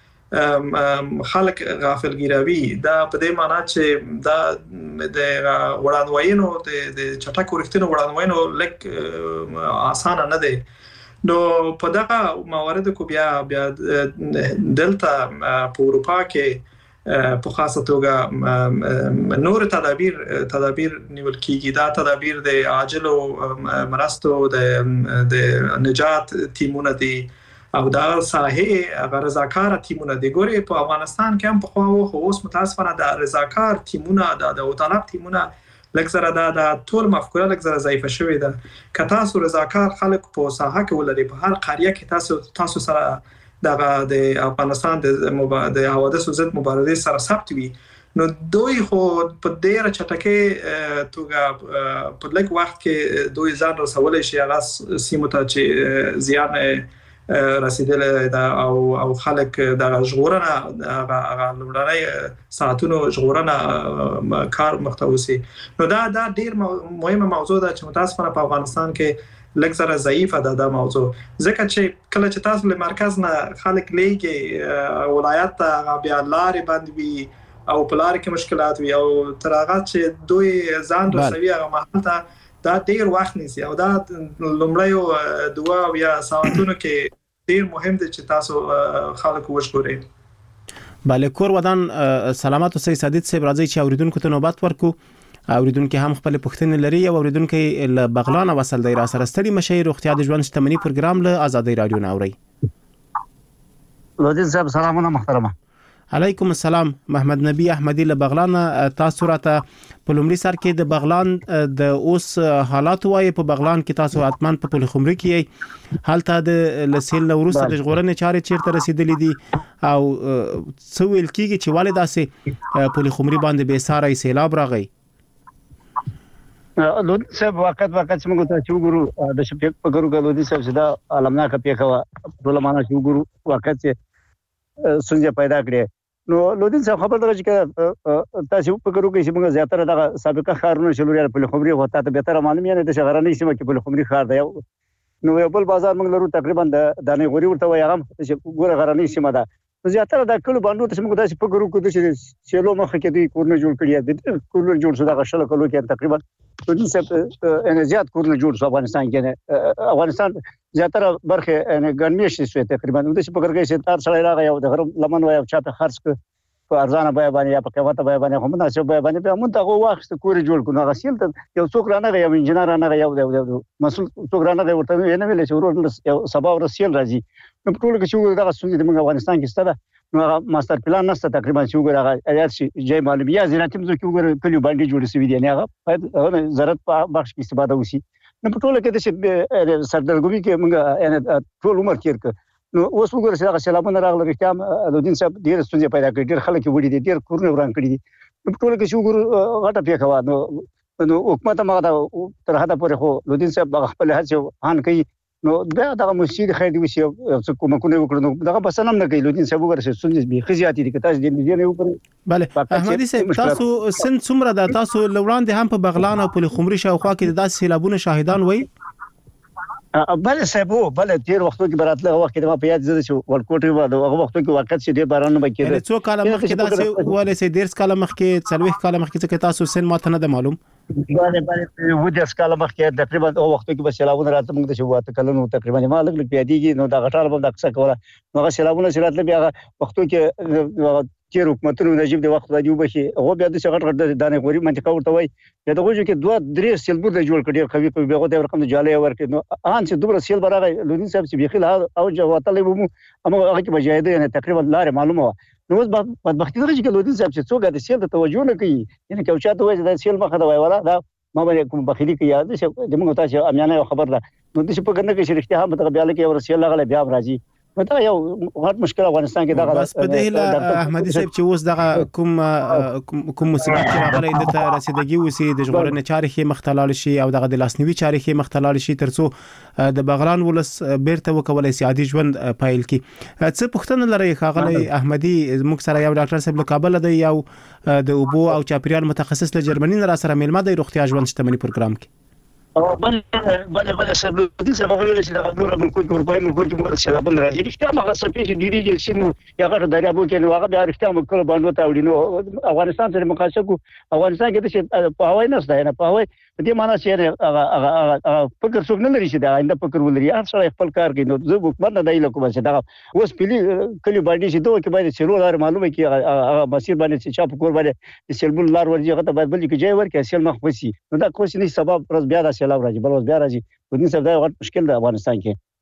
هم خلک غافلګیروي. دا په دې معنی چې دا د وړاندوینو د چټک ورښتونو وړاندوینو لکه اسانه نه دی. نو په دغه مواردو کې بیا بیا دلته په اروپا کې په خاصه توګه نور تدابیر تدابیر نیول کیږي. دا تدابیر د عاجل مرستو د د نجات ټیمونه دي او دا ساحه رضاکار ټیمونه دي. ګوري په افغانستان کې هم په خو خو اوس متاسفانه د رضاکار ټیمونه د وطالب ټیمونه لکه دا د ټول مفکوره لکه زره ضعیفه شوې ده. که تاسو رضاکار خلک په ساحه کې ولري په هر قريه کې تاسو تاسو سره دغه د افغانستان د د حوادث ضد مبارزې سره ثبت وي نو دوی خو په ډیره چټکۍ توګه په لږ وخت کې دوی ځان رسولای شي هغه سیمو ته چې زیان رسیدلې ده او او خلک د ژغورنه هغه لومړنۍ ساعتونو ژغورنه کار مختوسي. نو دا دا ډیر مهمه موضوع ده چې متاسفانه په افغانستان کې لږ زره ضعیفه ده دا موضوع. ځکه چې کله چې تاسو له مرکز نه خلک لېږي ولایت ته بیا لارې بند وي او په لارې کې مشکلات وي او تر هغه چې دوی ځان رسوي هغه محل ته دا ډیر وخت نیسي او دا لومړی دوه یا ساعتونو کې ډیر مهم دي چې تاسو خلک وژغورئ. بله کور ودان سلامات اوسئ. سعادت صاحب راځي چې اوریدونکو ته نوبت ورکو. اوریدونکو هم خپل پوښتنې لري او اوریدونکو له بغلان وصل دی را سره ستړي مشي روغتیا د ژوند شتمنۍ پروګرام له آزادۍ رادیو نه اوري. لودین صاحب سلامونه محترمه. علیکم السلام. محمد نبی احمدی له بغلان. تاسو راته په لومړي سر کې د بغلان د اوس حالات وایي. په بغلان کې تاسو اتمن په پل خمري کې حالت د لسیل وروسته د ژغورنې چارې چیرته رسیدلې دي او څو ویل کېږي چې والدا سي پل خمري باندې به ساري سیلاب راغی. لودین صاحب وخت وخت چې موږ ته چې وګورو د شپږ په ګورو لودین صاحب چې دا علمناکه پیښه ټول معنا چې وګورو وخت چې سنجه پیدا کړي. نو لودین صاحب خبر درځي چې تاسو په ګورو کې چې موږ زیاتره د سابقه خارونو شلوري په خمري هوتا ته به تر معلومه نه د شغرانې سیمه کې په خمري خار دی. نو یو بل بازار موږ لرو تقریبا د دانې غوري ورته وایي هغه چې ګوره غرانې سیمه ده. زیاتره د کلو باندې ته موږ تاسو په ګورو کې چې سیلو مخ کې دوی کورونه جوړ کړی دي. کورونه جوړ شو د غشل کلو کې تقریبا لودین صاحب ان زیات کورونه جوړ شو افغانستان کې. افغانستان زیاتره برخه ان ګرمې شي تقریبا د څه په ګرګې چې تار سره راغی او د غرب لمن وای او چاته خرڅ ک په ارزانه بیه باندې یا په قیمته بیه باندې هم مناسب بیه باندې به مونږ هغه وخت کور جوړ کړو. غسیل ته یو څوک رانه یو انجنیر رانه یو مسؤل څوک رانه ورته نه ویل چې ورور سبا ورسیل راځي. نو ټول کې چې دغه سونې د موږ افغانستان کې ستاره نو هغه ماستر پلان نشته تقریبا چې وګوره هغه ایات شي جای معلومیا زیناتیم زو کې وګوره کلیو باندې جوړ شوی دی نه هغه ضرورت په بخش کې استفاده وشي. نو په ټول کې د سردرګوي کې موږ ټول عمر تیر ک. نو اوس وګوره چې هغه سلامونه راغله رښتیا لودین صاحب ډیر ستونزې پیدا کړې. ډیر خلک وړي دي ډیر کورونه وران کړي دي. په ټول کې چې وګوره غټه پیښه و نو نو حکومت هغه تر هدا پورې خو لودین صاحب خپل هڅه هان کوي. نو دا دغه مسجد خیر دی وسی څه کومکونه وکړو نو دغه بسنم نه کوي. لودین صاحب وګوره چې ستونزې به خزياتي دي کتاش دې نه وکړي. بله احمدي صاحب تاسو سن څومره د تاسو لوړاندې هم په بغلان او په خمري شاوخوا کې د داسې سیلابونو شاهدان وای؟ بله صاحب بله تیر وختو کې براتله وخت کې ما په یاد زده چې ورکوټي و هغه وختو کې وخت چې ډیر باران نه کېده. څو کال مخکې داسې ولې سي ډیر کال مخکې څلويخ کال مخکې چې تاسو سن ماته نه د معلوم. بله بله و د کال مخکې تقریبا هغه وختو کې بس سیلابونه راته موږ د شواته کلونو تقریبا ما لګ لګ پیاديږي. نو دا غټار به د اکثر کوله نو هغه سیلابونه سیلات بیا وختو کې چې حکومتونو نجیب د وخت راځي وبشي هغه بیا د څنګه غټ د دانه غوري منطقه ورته وای یا دغه چې دوه درې سیلبور د جوړ کړي قوي په بیغه د رقم د جاله ورکړي نو ان چې دوبره سیل برابر لودین صاحب چې بيخي او جواتلې ومو اما هغه کې بجایده یعنی تقریبا لار معلومه نو اوس بدبختی دغه چې لودین صاحب چې څوک د سیل ته توجه نه کوي یعنی چې چاته وایي د سیل مخه دا وای ولا دا ما باندې کوم بخیلی کوي یاد چې د موږ تاسو امیانه خبر ده نو د څه په ګنده کې شریکته هم ته بیا لکه ورسیل لغله بیا راځي دا یو غټ مشکل افغانستان کې دغه بس په دې احمدي صاحب چې اوس دغه کوم کوم مصیبت راغلی د ته رسیدګي وسی د ژغورنې چارې مختلال شي او دغه د لاسنیوي چارې مختلال شي ترڅو د بغلان ولس بیرته وکولای سي عادي ژوند پایل کی څه پښتنه لري خاغلی احمدي موږ سره یو ډاکټر صاحب له کابل دی یو د اوبو او چاپیریال متخصص له جرمني را سره ملما د روغتیا ژوند شتمنۍ پروګرام کې او بل بل بل سبب دي چې هغه چې دا نور من کوم په من کوم چې دا بل راځي چې هغه سپیش دي دي چې نو هغه د دریابو کې نو هغه د اړتیا مکل باندې ته وړي نو افغانستان سره مقایسه کو افغانستان کې چې په هواي نه ځای نه په هواي په دې معنی چې هغه فکر څوک نه لري چې دا آینده فکر ولري هر څه خپل کار کوي نو زه حکومت نه دی لکه چې دا اوس پلی کلی باندې چې دوه کې باندې چیرو لار معلومه کې هغه مسیر باندې چې چاپ کور باندې سیلبل لار ورځي هغه ته باید بل کې ځای ورکړي سیل مخ وسی نو دا کوم څه سبب پرز بیا دا سیل راځي بل بیا راځي ودین څه دا غټ مشکل ده افغانستان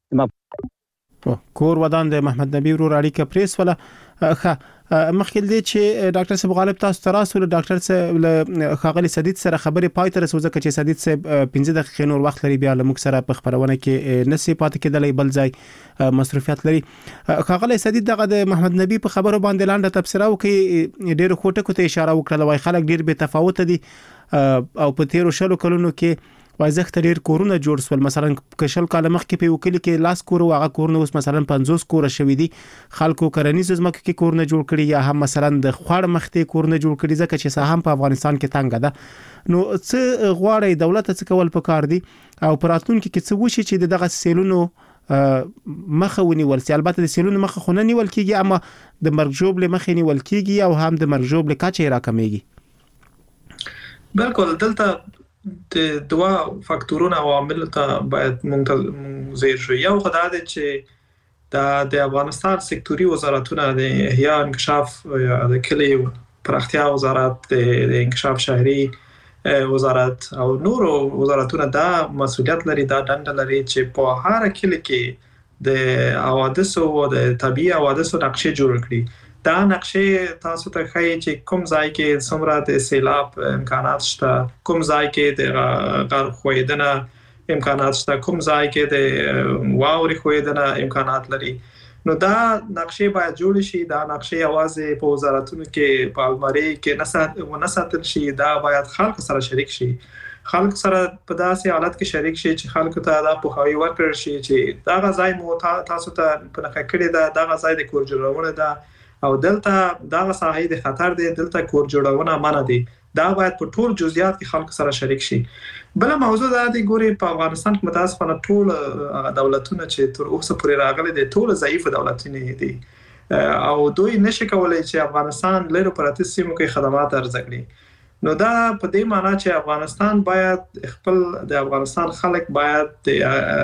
کې کور ودان د محمد نبی ورور اړیکه پریس ولا ښه مخکې دې چې ډاکټر صاحب غالب تاسو تراسو له ډاکټر صاحب خاغلی سدید سره خبرې پای ته رسوځه چې سدید صاحب پنځه دقیقې نور وخت لري بیا له موږ سره په خبرونه کې نسی پاتې کېدلې بل ځای مصرفیات لري خاغلی سدید دغه د محمد نبی په خبرو باندې لاندې تبصره وکړي ډېر خوټه کوته اشاره وکړه وای خلک ډېر به تفاوت دي او په تیرو شلو کلونو کې وایزخت ډیر کورونه جوړ سول مثلا کشل کال مخکې په وکیل کې لاس کور او هغه کورونه اوس مثلا پنځوس کور شوي دي خلکو کرنیز زمکه کې کورونه جوړ کړي یا هم مثلا د خوړ مخته کورونه جوړ کړي ځکه چې ساهم په افغانستان کې تنګ ده نو څه غواړي دولت څه کول پکار دي او پراتون کې څه وشي چې دغه سیلونو مخه ونیول سي البته د سیلونو مخه خونه نیول کیږي اما د مرګ جوړ له مخه نیول کیږي او هم د مرګ جوړ له کچې راکمېږي بالکل دلته د دوا فاکتورونه او عوامل ته باید مونږ زیر شو یو خدای دې چې د د افغانستان سکتوري وزارتونه د احیا انکشاف د کلی پراختیا وزارت د انکشاف شهري وزارت او نور وزارتونه دا مسؤلیت لري دا دنده لري چې په هر کلی کې د حوادثو او د طبيعي حوادثو نقشه جوړ کړي دا نقشه تاسو ته ښایي چې کوم ځای کې څومره د سیلاب امکانات شته کوم ځای کې د غرق خویدنه امکانات شته کوم ځای کې د واوري خویدنه امکانات لري نو دا نقشه باید جوړ شي دا نقشه یوازې په وزارتونو کې په الماري کې نه سات و نه ساتل شي دا باید خلک سره شریک شي خلک سره په داسې حالت کې شریک شي چې خلکو ته دا پوهاوی ورکړل شي چې دا غځای مو تاسو ته په نخښه کړی دا دا غځای د کور جوړونه ده او دلته دا ساحې د خطر دی دلته کور جوړونه منع دي دا باید په ټول جزئیات کې خلک سره شریک شي بل موضوع دا دی ګوري په افغانستان کې متاسفانه ټول دولتونه چې تر اوسه پورې راغلي دي ټول ضعیف دولتونه دي او دوی نشي کولای چې افغانستان لري پراته سیمو کې خدمات ارزه کړي نو دا په دې معنی چې افغانستان باید خپل د افغانستان خلک باید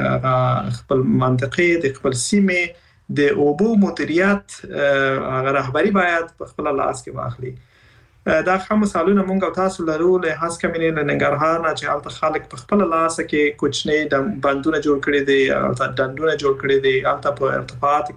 خپل منطقي د خپل سیمه د اوبو مدیریت هغه رهبری باید په خپل لاس کې واخلي دا خام مثالونه مونږ او تاسو لرو له هڅه کمینې له ننګرهار نه چې الته خلک په خپل لاس کې کوچنی د بندونه جوړ کړي دي الته دندونه جوړ کړي دي الته په ارتفاعات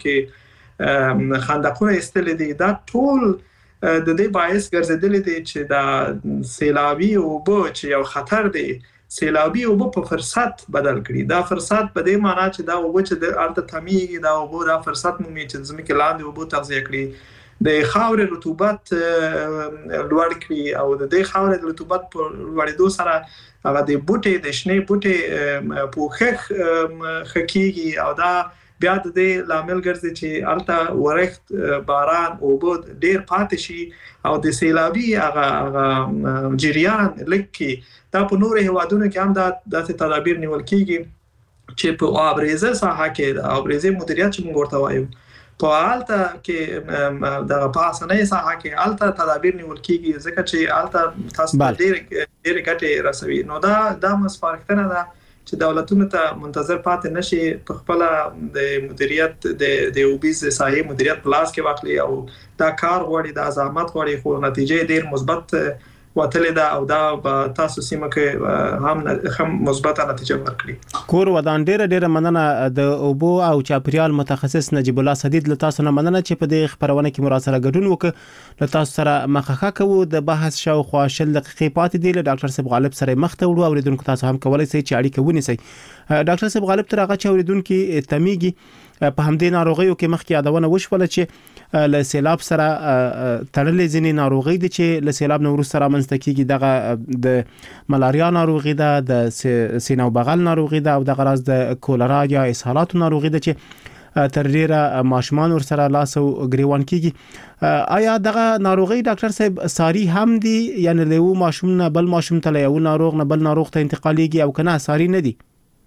کې خندقونه استل دي دا ټول د دې باعث ګرځیدل دي چې دا سیلابي اوبو چې یو خطر دی سیلابي اوبو په فرصت بدل کړي دا فرصت په دې معنی چې دا اوبو چې د الته تمیږي دا اوبو دا فرصت مومي چې زموږ لاندې اوبو تغذیه کړي د خاورې رطوبت لوړ کړي او د دې خاورې د رطوبت په لوړېدو سره هغه د بوټي د شنې بوټي پوخخ خکېږي او دا بیا د دې لامل ګرځي چې الته ورښت باران اوبو ډېر پاتې شي او د سیلابي هغه جریان لکه دا په نورو هوادونو کې هم دا داسې تدابیر نیول کیږي چې په آبریزه ساحه کې د آبریزه مدیریت چې موږ ورته وایو په حالت کې د پاسنۍ ساحه کې الته تدابیر نیول کیږي ځکه چې الته تاسو ډېر ډېر ګټه رسوي نو دا د مسفارښتنه ده چې دولتونو ته منتظر پاتې نشي په خپل د مدیریت د د اوبیز سایه مدیریت پلاس کې واخلي او دا کار غوړي د ازامت غوړي خو نتیجې ډیر مثبت وتلې ده او دا تاسو سیمه کې هم هم مثبت نتیجه ورکړي. کور ودان ډیره ډیره مننه د اوبو او چاپریال متخصص نجیب الله سدید له تاسو نه مننه چې په دې خبرونه کې مراسله ګډون وکړ. له تاسو سره مخه کوو د بحث شاوخوا شل دقیقې پاتې دی. له ډاکټر صاحب غالب سره مخ ته وړو اوریدونکو تاسو هم کولای شئ چې اړیکه ونیسئ. ډاکټر صاحب غالب تر هغه چې اوریدونکو تمیږي په همدې ناروغیو کې مخکې یادونه وشوله چې له سیلاب سره تړلې ځینې ناروغي دي چې له سیلاب نو وروسته رامنځته کیږي. دغه د ملاریا ناروغي ده، د سینه او بغل ناروغي ده او د غراز د کولرا یا اسهالات ناروغي ده چې تر ډیره ماشومان ور سره لاس او ګریوان کیږي. آیا دغه ناروغي ډاکټر صاحب ساری هم دي یعنی له یو ماشوم نه بل ماشوم ته یو ناروغ نه بل ناروغ ته انتقالیږي او کنه ساری نه دي؟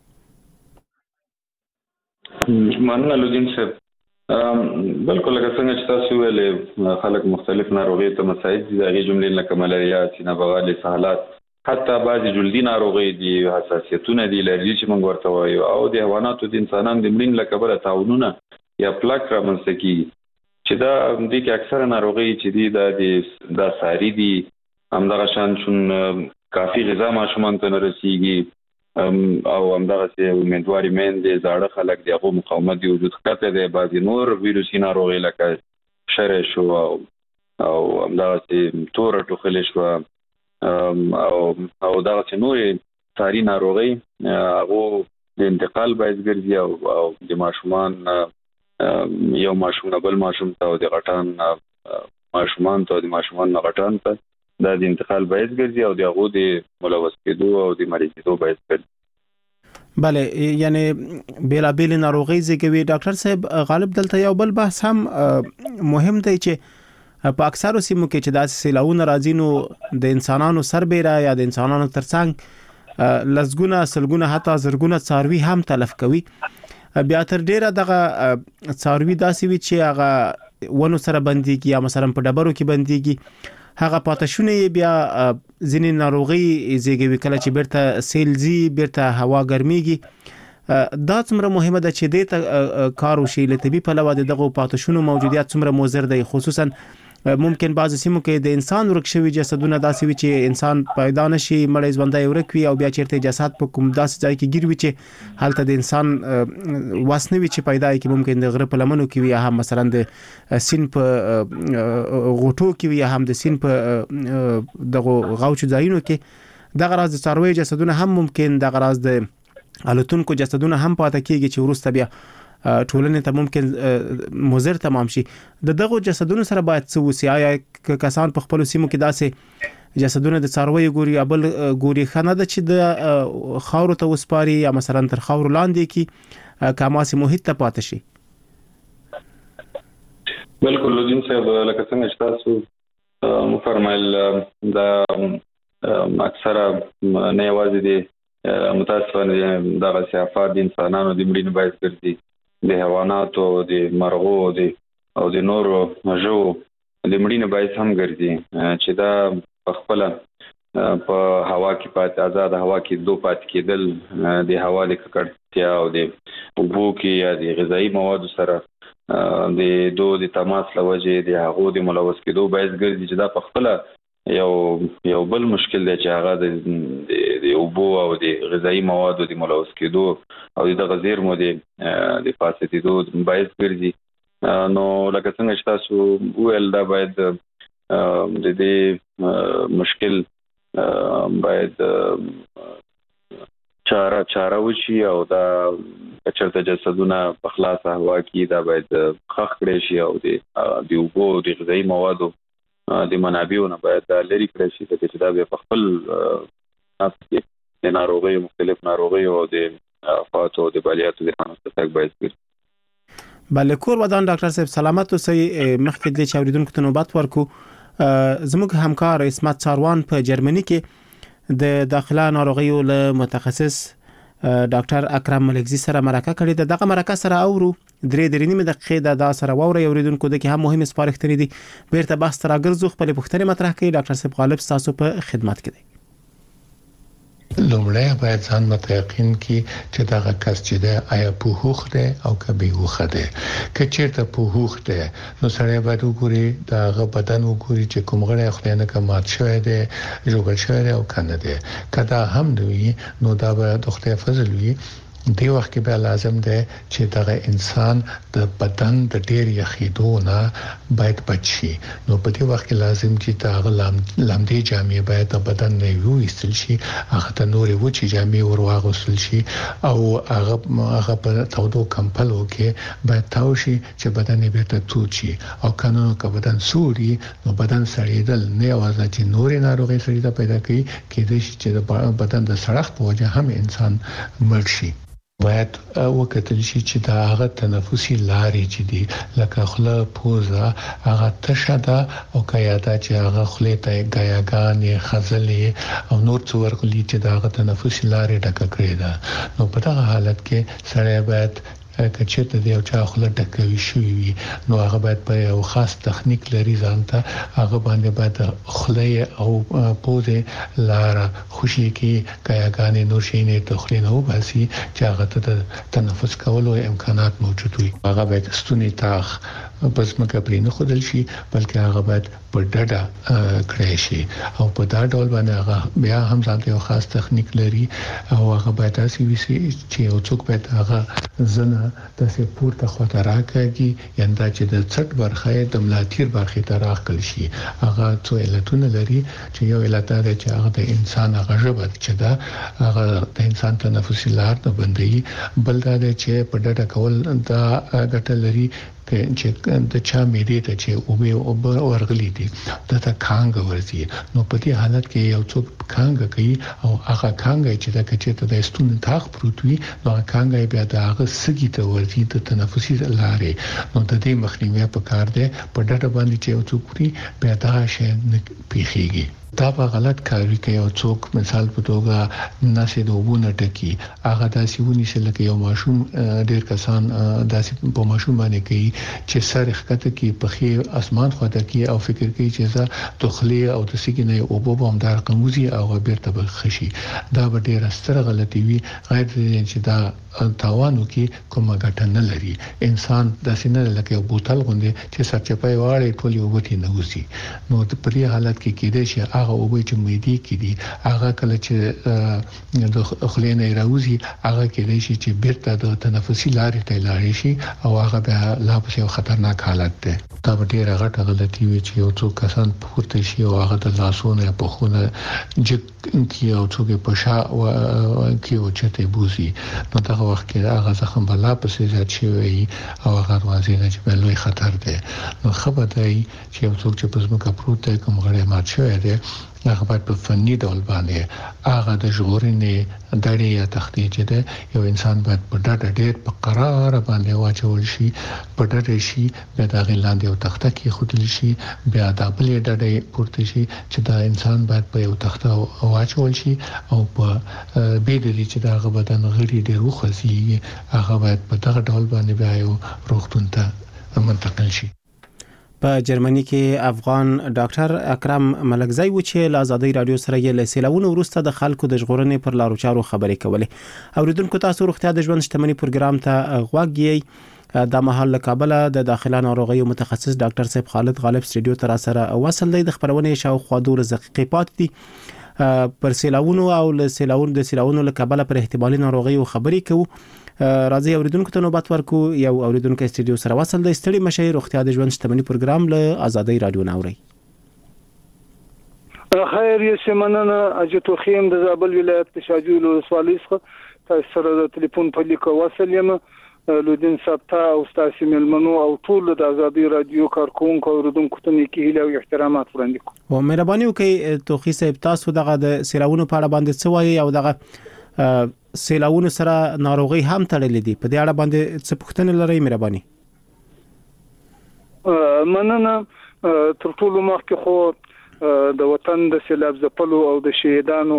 مننه لودین صاحب. بالکل لکه څنګه چې تاسو ویلې خلک مختلف ناروغي ته مساعد دي. هغه جملې لکه ملاریا، سینه بغل، اسهالات، حتی بعضی جلدي ناروغي دي، حساسیتونه دي، الرجي چې موږ ورته وایو او د حیواناتو د انسانانو د مړین لکه بل تعاونونه یا پلاک رامنځته کیږي چې دا د کې اکثره ناروغي چې دي دا د ساری دي. همدغه شان شون کافي غذا ماشومان ته نه رسیږي او همدغه چې امیدواري مېندې زاړه خلک د هغو مقاومت د وجود ښکته دی. بعضې نور ویروسي ناروغۍ لکه شری شو او همدغه چې توره ټوخلې شوه او او دغه چې نورې ساري ناروغۍ هغو د انتقال باعث ګرځي او د ماشومان یو ماشوم نه بل ماشوم ته او د غټان ماشومان ته او د ماشومان نه غټان ته دا د انتقال باعث ګرځي او د هغو د ملوث کېدو او د مریض کېدو باعث ګرځي. بله، یعنی بیلا بیل ناروغي زیږوي. ډاکټر صاحب غالب دلته یو بل بحث هم مهم دی چې په اکثرو سیمو کې چې داسې سیلاونه راځي نو د انسانانو سربېره یا د انسانانو ترڅنګ لسګونه سلګونه حتی زرګونه څاروي هم تلف کوي. بیا تر ډیره دغه څاروي داسې وي چې هغه ونو سره بنديږي یا مثلا په ډبرو کې بنديږي. هغه پاتشونه بیا ځینې ناروغي زیږوي کله چې بیرته سیلزي بیرته هوا ګرميږي. دا څومره مهمه ده چې دې ته کار وشي له طبي په لور دغه پاتشونو موجودیت څومره مضر دی. خصوصا ممکن بعض سیمو کې د انسان ورک شوی جسدونه داسې وي چې انسان پیدا نشي مړی ژوندۍ ورک وي او بیا چیرته جسد په کوم داسې ځای کې ګیر وي چې هلته د انسان واسنه وي چې پیدا کی ممکن د غره په لمنو کې وي یا هم مثلا د سین په غوټو کې وي یا هم د سین په دغه غوچ ځایونو کې دغه راز د څاروي جسدونه هم ممکن دغه راز د الوتونکو جسدونه هم پاتې کیږي چې ورسته بیا ټولنې ته ممکن مضر تمام شي. د دغه جسدونو سره باید څه وسی؟ آیا کسان په خپل سیمو کې داسې جسدونه د څاروي ګوري ابل ګوري خنه ده چې د خاورو ته وسپاري یا مثلا تر خاورو لاندې کی کماسي محیط ته پاتې شي؟ بالکل لودین صاحب لکه څنګه چې تاسو مو فرمایل دا اکثره نه یوازې دي متاسفانه دغه سیافات د انسانانو د مړینې باعث ګرځي، د حیواناتو، د مرغو او د نورو ژوو د مړینې باعث هم ګرځي چې دا په خپل په هوا کې پاتې آزاد هوا کې دو پاتې کېدل د هوا د ککړتیا او د اوبو کې یا د غذایی موادو سره د دو د تماس لوجې د هغو د ملوث کېدو باعث ګرځي چې دا په خپل یو یو بل مشکل دی چې هغه د د اوبو او د غذایی موادو د ملوث کېدو او د غذیر مو د د فاسدېدو باعث ګرځي. نو لکه څنګه چې تاسو ویل دا باید د دې مشکل باید چاره چاره وشي او دا چرته جسدونه په خلاص هوا کې دا باید خخ کړي شي او د د اوبو د غذایی موادو د منابعونو باید لري کړی شي چې دا به په خپل نفس کې د ناروغیو مختلف ناروغیو او د افاتو د بالیاتو د رامنځته باعث ګرځي. بله کور ودان ډاکټر صاحب سلامت اوسئ. مخکې د چاوریدونکو ته نوبت ورکو زموږ همکار اسمت ساروان په جرمني کې د داخله ناروغیو له متخصص ډاکټر اکرم ملکزي سره مرکه کړې ده. دغه مرکه سره اورو درې درې نیمه دقیقې د سره ووري اوریدونکو د کې هم مهم سپارښتنې دي. بیرته بحث تر اګرځو خپل پوښتنې مطرح کړي. ډاکټر صاحب غالب تاسو په خدمت کې دی. لومړی باید ځان متيقن کی چې دا کس چې د آیا په هوخ ده او کبي هوخ ده که چیرته په هوخ ده نو سره باید وګوري دا غ بدن وګوري چې کوم غړی خو نه کمات شوی ده جوړ شوی ده او کنه ده کدا هم دوی نو دا به د خدای فضل وي دی وخت کې به لازم ده چې دغه انسان د بدن د ډیر یخیدو نه باید بچي نو په دې وخت کې لازم چې دا لام لامدې جامې باید د بدن نه یو ایستل شي هغه ته نورې وچې جامې ورواغوسل شي او هغه هغه په تودو کمپلو کې باید تاو شي چې بدن یې بیرته توچ شي او قانون کې بدن سوري نو بدن سړېدل نه یوازې چې نورې ناروغي سړېدا پیدا کوي کېدای شي چې د بدن د سړښت په وجه هم انسان مړ شي باید وکتل شي چې دا هغه تنفسي لارې چې دي لکه خله پوزه هغه تشه ده او کایاده چې هغه خله ته غیاګانې خزلې او نور څو ورغلي چې دا هغه تنفسي لارې ډکه کړې ده نو په دغه حالت کې سړی باید کچته دی او چا خله ډکوي شوی وي نو هغه باید په یو خاص تخنیک لري ځانته هغه باندې باید خله او پوزه لار خوشي کې کایاګانې نو شینې تخلي نو باسي چې هغه ته تنفس کولو امکانات موجود وي هغه باید ستونی تاخ بس مګه پرې نه خدل شي بلکې هغه باید په ډډه کړی شي او په دا ډول باندې هغه بیا هم ځانته یو خاص تخنیک لري او هغه باید تاسو وسی چې یو څوک باید هغه زنه تاسو پورته خواته راکاږي یندا چې د څټ برخه د ملاتیر برخه ته راخل شي هغه څو علتونه لري چې یو علت دی چې هغه د انسان هغه ژبه چې دا هغه د انسان تنفسي لار ته بندي بل دا چې په ډډه کول دا ګټه لري چې د چا مېدې ته چې او به او ورغلي دي دا ته کانګ ورزي نو په دې حالت کې یو څوک کانګ کوي او هغه کانګ چې د کچته د ستون تاخ پروتوي نو کانګ بیا د هغه سګي ته ورزي د تنفسي لارې نو د دې مخنیوي په کار دی په ډډه باندې چې یو څوک بیا دا شي پیخيږي دا په غلط کاری کوي او څوک مثال په توګه ناسې دوبونه ټکی هغه داسې ونی چې لکه یو ماشوم ډیر کسان داسې په ماشوم باندې کوي چې سر ښکته کې په خي اسمان خواته کې او فکر کوي چې زه دخلي او د سګینې او بوب هم دار قموزي او بیرته بخشي دا به ډیره ستره غلطي وي غیر چې دا تاوانو کې کومه ګټه نه لري انسان داسې نه لکه یو بوتل غوندي چې سرچپای واړې ټول یو وتی نه وسی نو په دې حالت کې کېدای شي هغه او چې مېدی کې دي هغه کله چې د خلینې راوځي هغه کېدای شي چې بیرته د تنفسي لارې ته لاړ شي او هغه به لا په یو خطرناک حالت ده دا ډیره غټه غلطي وي چې یو څو کسان پورته شي او هغه د لاسونو په خونه جک کې او څوک په شا او کې او چته بوزي نو دا وخت کې هغه زخم بلا پسې ځات شي او هغه واځي نه چې بلوي خطر ده نو خبر دی چې یو څوک چې پزما کا پروت کوم غړي مات شوی دی هغه په فني ډول باندې هغه د ژغورنې دړې یا تختی چې ده یو انسان باید په ډډه ډېر په قرار باندې واچول شي په ډډه شي بیا د غلاندې او تخته کې خودل شي بیا د بلې ډډې پورته شي چې دا انسان باید په یو تخته واچول شي او په بیدلی چې دا بدن غړي ډېر وخزي هغه باید په دغه ډول باندې بیا یو روغتون ته منتقل شي په جرمني کې افغان ډاکټر اکرم ملکزی و چې له آزادۍ رادیو سره یې له سیلاونو وروسته د خلکو د ژغورنې پر لارو چارو خبرې کولې اوریدونکو تاسو روغتیا د ژوند شتمنۍ پروګرام ته غوږ یې د مهال له کابل د داخله ناروغیو متخصص ډاکټر صاحب خالد غالب سټډیو تر سره وصل دی د خبرونې شاوخوا دوه دقیقې پات دي پر سیلاونو او له سیلاونو د سیلاونو له کابل پر احتمالي ناروغیو خبرې کوو راځي اوریدونکو ته نوبت ورکو یو اوریدونکو استودیو سره وصل د ستړي مشي روغتیا د ژوند شتمنۍ پروګرام له آزادۍ رادیو ناوړي خیر یې سمننه اجتو خیم د زابل ولایت په شاجول ولسوالۍ څخه تاسو سره د ټلیفون په لیکو وصل یم لودین سپتا او تاسو ملمنو او ټول د آزادۍ رادیو کارکونکو اوریدونکو ته نیکی هیله او احترامات وړاندې کوم او مهرباني وکړئ توخی صاحب تاسو دغه د سیلاونو په اړه باندې څه وایي او دغه سیلاونو سره ناروغي هم تړلې دي په دې اړه باندې څه پوښتنه لرئ مهرباني مننه تر ټولو مخکې خو د وطن د سیلاب ځپلو او د شهیدانو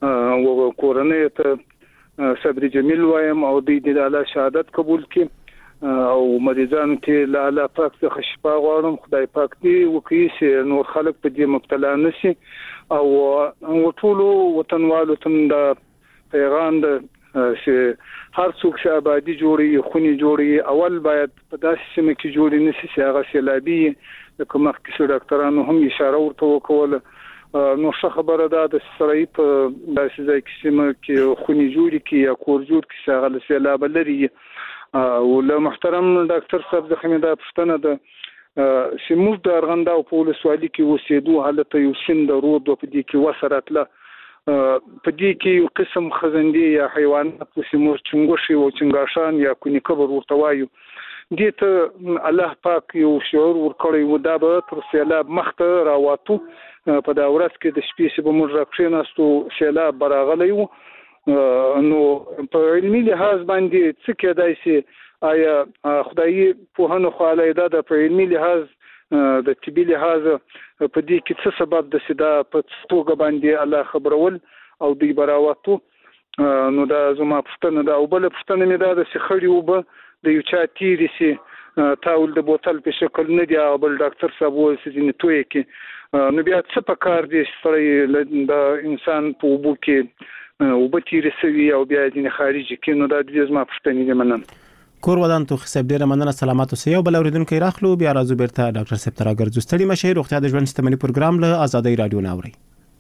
او کورنۍ ته صبر جمیل وایم او د دې د الله شهادت قبول کړي او مریضانو ته له الله پاک څخه شفا غواړم. خدای پاک دې وکړي چې نور خلک په دې مبتلا نشي او ټول وطنوالو ته د پیغام د چې هر څوک چې آبادی جوړي خوني جوړي اول باید په داسې سیمه کې جوړي نشي چې هغه سیلابي د کومه کیسه ډاکټرانو هم اشاره ورته وکول. نو څه خبره ده د سړی په داسې ځای کې سیمه کې خوني جوړي کې یا کور جوړ کې چې هغه سیلاب لري او له محترم ډاکټر صاحب د خمیده پښتنه ده چې موږ د ارغنداو په ولسوالۍ کې اوسېدو حالت یو سیند رود په دې کې وسرتله په دې کې یو قسم خزندې یا حیوانات په سیمور چنګوشي او چنګاشان یا کونی کبر ورته وایو دې ته الله پاک یو شعور ورکړی و دا به تر سیلاب مخته راواتو په دا ورځ کې د شپې چې به موږ راکښېناستو سیلاب براغلی و. نو په علمي لحاظ باندې څه کېدای شي آیا خدایي پوهنو خو علیده ده په علمي لحاظ د طبي لحاظ په دې کې څه سبب د سدا په توګه باندې الله خبرول او دوی براواتو. نو دا زما پښتنه ده او بل پښتنه مې ده چې خړی وبه د یو چا تیری سي تاول د بوتل په شکل نه دی او بل ډاکټر صاحب وایي چې نه توي کې نو بیا څه په کار دي چې د انسان په وبو کې وبو تیری سوي او بیا د خارجي کې نو دا د زما پښتنه دي منم. کور ودان تو خصب ډیره مننه سلامات اوسئ او بل اوریدونکو راخلو بیا راځو بیرته ډاکټر صاحب تر اگر زستړي مشه روغتیا د ژوند ستمنې پروګرام له آزادۍ رادیو ناوري.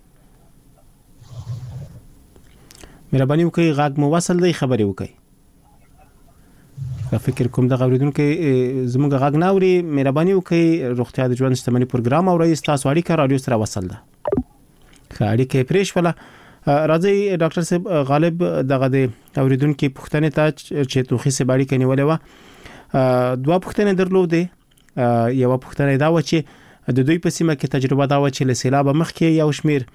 مهرباني وکړئ غاګ مو وصل دی خبرې وکړئ. فکر کوم د اوریدونکو زموږ غاګ ناوري مهرباني وکړئ روغتیا د ژوند ستمنې پروګرام او رئیس تاسو اړیکه رادیو سره وصل ده. خاړي کې پریش ولا راځي ډاکټر صاحب غالب دغه د اوریدونکو پوښتنه ته چې توخي سه باندې کنيوله و دوه پوښتنه درلوده. یو پوښتنه دا و چې د دوی په سیمه کې تجربه دا و چې له سیلاب مخکې یو شمیر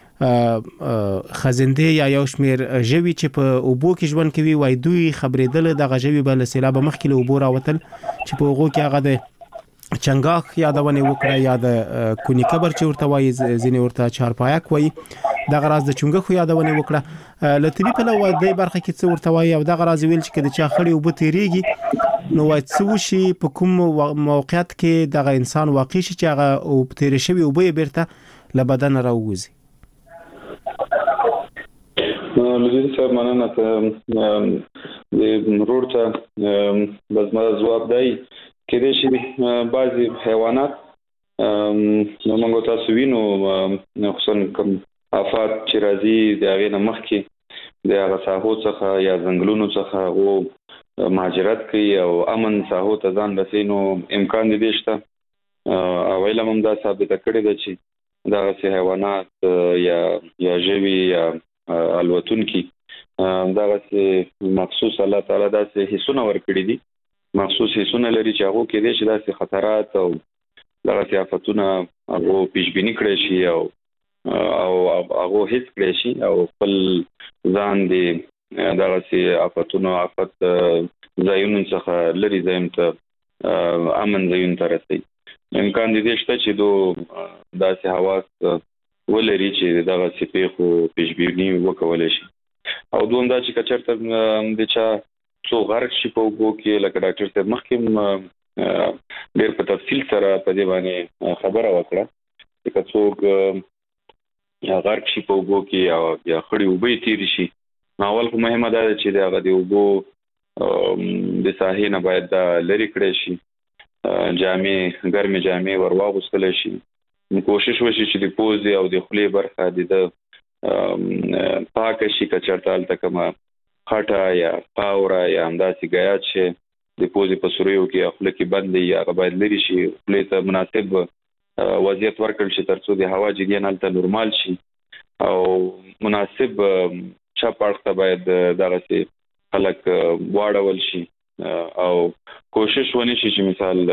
خزنده یا یو شمیر ژوي چې په اوبو کې ژوند کوي وای دوی خبرېدل د غژوي بل سیلاب مخکې له اوبو راوتل چې په اوغو کې هغه د چنګاخ یادونه وکړه یا د کونی کبر چې ورته وای ځینې ورته چارپایک وای د غراز د چنګخ یادونه وکړه لته په لو د برخه کې څه ورته وای او د غراز ویل چې د چا خړی وبو تیریږي نو وای څه وشي په کوم موقعیت کې د انسان واقع شي چې هغه او تیر شوی وبو بیرته له بدن راوځي. لذین صاحب مننه ته د روړ بس ما جواب دی کېدې شي بعضی حیوانات نو موږ تاسو وینو خصوصا کوم آفات چې راځي د هغه نه مخکې د هغه ساحو څخه یا ځنګلونو څخه او مهاجرت کوي او امن ساحو ته ځان رسینو امکان دي شته او علم هم دا ثابت کړی دی چې دا سه حیوانات یا یا ژوي یا الوتونکي دا سه مخصوص الله تعالی دا سه حصونه ورکړي دي مخصوص حصونه لري چې هغه کې دي چې دا سه خطرات او دا سه آفتونه هغه پیشبینی کړی شي او او هغه هیڅ کړی شي او خپل ځان دي دا سه آفتونه آفت ځایونو څخه لري ځایم ته امن ځایون ته رسي. امکان دي شته چې دو داسې حواس ولري چې دغه سپې خو پیشبینی وکولای شي او دوم دا چې کچرته د چا څو غرق شي په وګو کې لکه ډاکټر صاحب مخکې ډېر په تفصیل سره په دې باندې خبره وکړه چې څوک غرق شي په وګو کې او یا خړی وبې تیر شي اول خو مهمه ده چې دغه د وګو د ساحې نه باید لري کړی شي جامې ګرمې جامې ورواغوستل شي کوشش وشي چې د پوزې او د خولې برخه د پاک شي کچرتال تکما خټه یا پاورا یا انداسي غیا چې د پوزې په سوریو کې خپل کې بندي یا باید لري شي خپل ته مناسب وضعیت ورکړل شي ترڅو د هوا جریان هلته نورمال شي او مناسب چاپړخته باید دغه سي خلک واړول شي او کوشش ونی شي چې مثال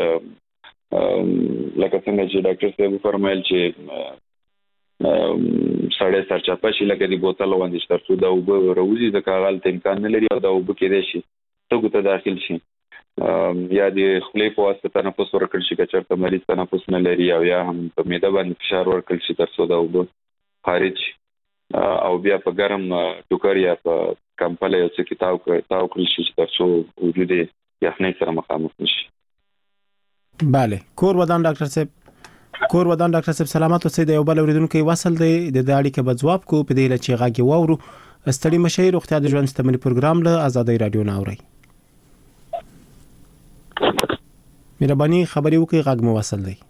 لکه څنګه چې ډاکټر صاحب فرمایل چې ساړه سرچاپه شي لکه د بوتل باندې ترڅو دا وب روزي د کاغال ته امکان نه لري او دا وب کې دی شي ته ګوته داخل شي یا د خپلې په واسطه تنفس ورکړل شي چې چرته مریض تنفس نه لري او یا هم په معده باندې فشار ورکړل شي ترڅو دا وب خارج او بیا په ګرم ټوکر یا په کمپله یو څه کتاب تاو کړل شي ترڅو وجود یخنۍ سره مخامخ نشي. bale کور ودان ډاکټر صاحب کور ودان ډاکټر صاحب سلامات اوسئ. د یو بل اوریدونکو وصل دی د اړیکې په جواب کو په دې لچې غاګي وورو ستړي مشي روغتیا د ژوند ستمنې پروګرام له آزادۍ رادیو ناوري. مهرباني خبري وکي غاګ مو وصل دی.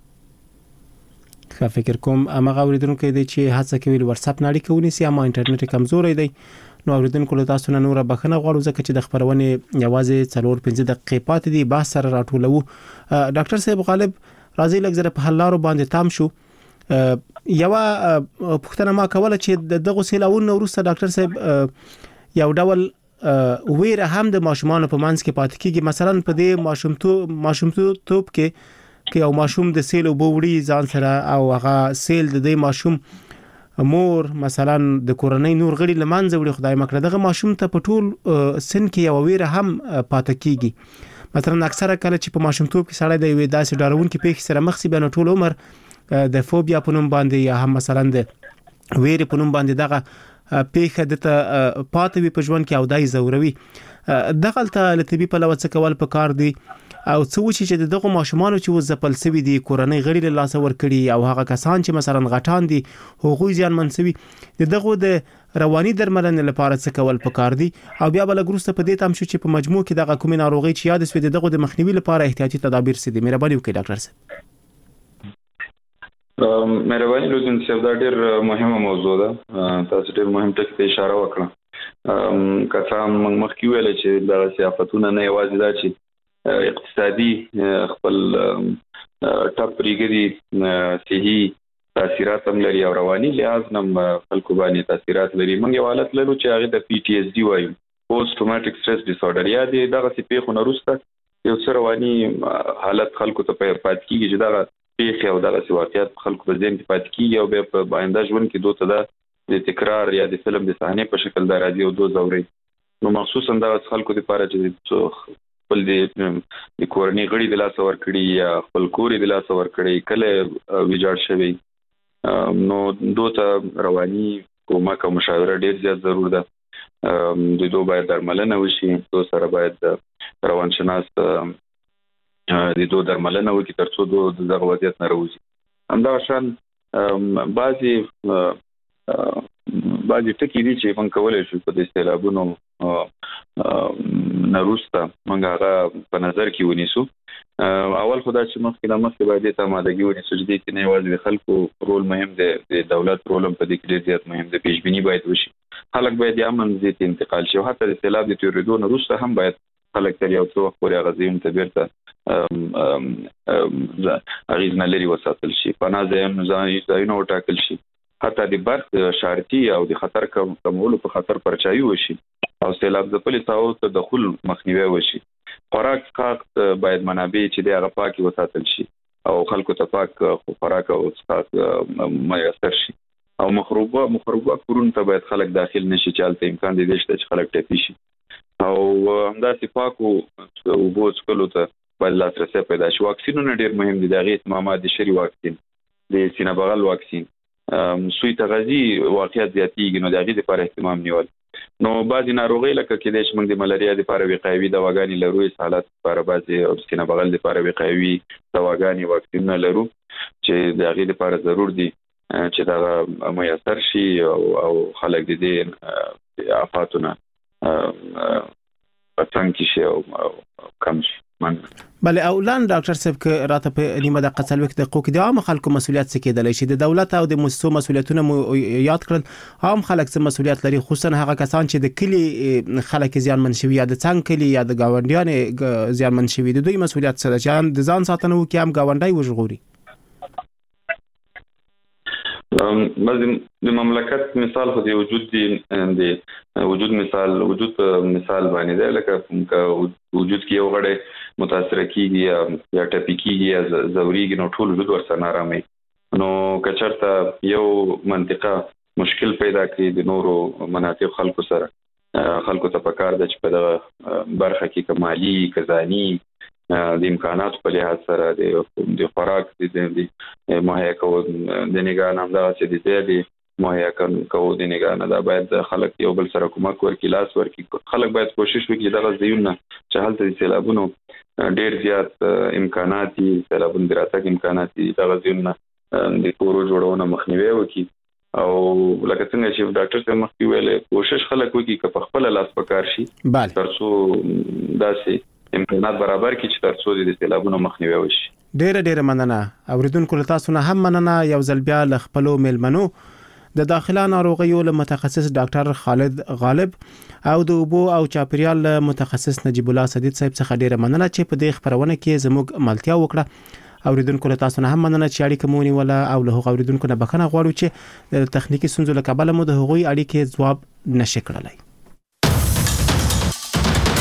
خا فکر کوم امغه اوریدونکو دی چې هڅه کوي واتس اپ نړۍ کوي سي اما انټرنیټ کمزوري دی. نو اوریدونکو له تاسو نه نور بخنه غواړو ځکه چې د خبرونه یوازې څلور پنځه دقیقې پاتې دي بحث سره راټولو. ډاکټر صاحب غالب راځي لږ زره په حلارو باندې تام شو. یو پښتنه ما کوله چې دغه سیلاون وروسته ډاکټر صاحب یو ډول ویره هم د ماشومان په منځ کې پاتې کیږي. مثلا په دې ماشومتوب ماشومتوب کې کې او ماشوم د سیل او بوړي ځان سره او هغه سیل د دې ماشوم مور مثلا د کورنۍ نور غړي لمانځه وړي خدای مکړه دغه ماشوم ته په ټول سن کې یو ویره هم پاتې کیږي. مثلا اکثره کله چې په ماشومتوب کې سړی د وې داسې ډارون کې پیښ سره مخ سي بنه ټول عمر د فوبیا په نوم باندې یا هم مثلا د ویره په نوم باندې دغه پیښه د پاتې وي په ژوند کې او دای زوروي. دغه ته لتبي په لوڅ کول په کار دی او څه چې دغه ماشومان چې وزپل سوي دي کورنۍ غړي له لاس ور کړي او هغه کسان چې مثلا غټان دي هغوی ځان منسوي دغه د رواني درملنې لپاره څه کول په کار دي او بیا بل ګروسته په دې تام شو چې په مجموع کې دغه کومې ناروغي چې یاد سوي دغه د مخنیوي لپاره احتیاطي تدابیر سي دي. مهرباني وکړئ ډاکټر صاحب. مهرباني لودین صاحب دا ډېر مهمه موضوع ده. تاسو ډېر مهم ټکی ته اشاره وکړه. کله موږ مخکې ویل چې دا سیافتونه نه یوازې دا چې اقتصادي خپل ټاپ ریګري صحي تاثیرات هم لري او رواني لحاظ هم خلکو باندې تاثیرات لري. موږ یو حالت لرو چې هغه د پی ټي ایس ډي وایو پوسټ ټروماټیک سټرس ډیس اوردر یا د دغه پیښو نه وروسته یو څه رواني حالت خلکو ته پاتې کیږي چې دغه پیښه او دغه واقعیت خلکو په ذهن کې پاتې کیږي او بیا په آینده ژوند کې دوی ته د تکرار یا د فلم د صحنې په شکل د راځي او دوه زوري. نو مخصوصا دا خلکو لپاره چې خپل د کورنۍ غړي د لاس ور کړی یا خپل کوري د لاس ور کړی کله ویجاړ شوی نو دوته رواني کومک او مشاوره ډیر زیات ضرور ده. د دوه باید درملنه وشي. دوه سره باید روانشناس د دوه درملنه وکړي ترڅو دوه دغه وضعیت نه راوځي. همدا شان بعضي بعضي ټکي دي چې موږ کولای شو په دې سیلابونو نروسته موږ هغه په نظر کې ونیسو. اول خدای چې مخکې د مخکې باید ته مادګي ونیسو چې دې کې نه یوازې د خلکو رول مهم دی د دولت رول هم په دې کې ډېر زیات مهم دی. پیشبیني باید وشي. خلک باید د امن ځای ته انتقال شي. حتی د سیلاب د تیریدو نروسته هم باید خلک تر یو څو وخت پورې هغه ځایونو ته بیرته اغېز نه لري وساتل شي. پناه ځایونه وټاکل شي. حتی د برق شارتي او د خطر کمولو په خطر پرچاوي وشي او سیلاب ځپلي ساحو ته دخول مخنیوي وشي. خوراک کاغ باید منابع چې د هغه پاکي وساتل شي او خلکو ته پاک خوراک او څښاک میسر شي او مخروبه مخروبه کورونو ته باید خلک داخل نشي چې هلته امکان دی چې خلک ټپي شي او همداسې پاکو اوبو څښلو ته باید لاسرسی پیدا شي. واکسینونه ډېر مهم دي. د هغې اهتمامات د شري واکسین د سینه بغل واکسین سوی تغذی واقعیت زیاتیږي نو د هغې لپاره اهتمام نیول. نو بعضې ناروغۍ لکه کېدای شي موږ د ملاریا لپاره وقایوي دواګانې لرو. اسهالات لپاره بعضې او سینه بغل لپاره وقایوي دواګانې واکسینونه لرو چې د هغې لپاره ضرور دي چې دغه میسر شي او خلک د دې آفاتو نه په څنګ کې شي او کم شي. بله او لاند ډاکټر صاحب که راته په نیمه دقیقه څلوېښت دقیقو کې د عامو خلکو مسؤلیت څه کېدلی شي؟ د دولت او د مؤسسو مسؤلیتونه مو یاد کړل. عام خلک څه مسؤلیت لري خصوصا هغه کسان چې د کلي خلک زیانمن شوي یا د څنګ کلي یا د ګاونډیانو زیانمن شوي د دوی مسؤلیت څه ده چې د ځان ساتنه وکړي هم ګاونډی وژغوري؟ د مملکت مثال خو د وجود دی د وجود مثال وجود مثال باندې دی لکه وجود کې یو غړی متاثر کیږي یا ټپي کیږي یا زوريږي نو ټول وجود ورسره نارامي. نو کچرته یو منطقه مشکل پیدا کړي د نورو مناطق خلکو سره خلکو ته پکار ده چې په دغه برخه کې کمالي کزانی د امکاناتو په لحاظ سره د خوراک د مهیا کول د نگاه نام دا چې د دې مهیا کوو د نگرانه دا باید خلک یو بل سره کومک ورکړي لاس ورکړي خلک باید کوشش وکړي دغه ځایونه چې هلته د سیلابونو ډیر زیات امکانات دي سیلابونو د راتګ امکانات دي دغه ځایونه د کورو جوړونه مخنیوي وکړي او لکه څنګه چې ډاکټر څنګه مخکې ویل کوشش خلک وکړي چې په خپل لاس پکار شي ترڅو داسې امکانات برابر کړي چې ترڅو د سیلابونو مخنیوي وشي. ډېر ډېر مننه اوریدونکو له تاسو نه هم مننه. یو ځل بیا له خپلو میلمنو د داخله ناروغیو له متخصص ډاکټر خالد غالب او د اوبو او چاپیریال متخصص نجیب الله سدید صاحب څخه ډېر مننه چې په دې خبرونه کې زموږ ملتیا وکړه. اوریدونکو له تاسو نه هم مننه چې اړیکه مونږ ولا او له هغو اوریدونکو نه بخښنه غواړو چې د تخنیکی ستونزو له کبله مو د هغوی اړیکې ځواب نشي کړلای.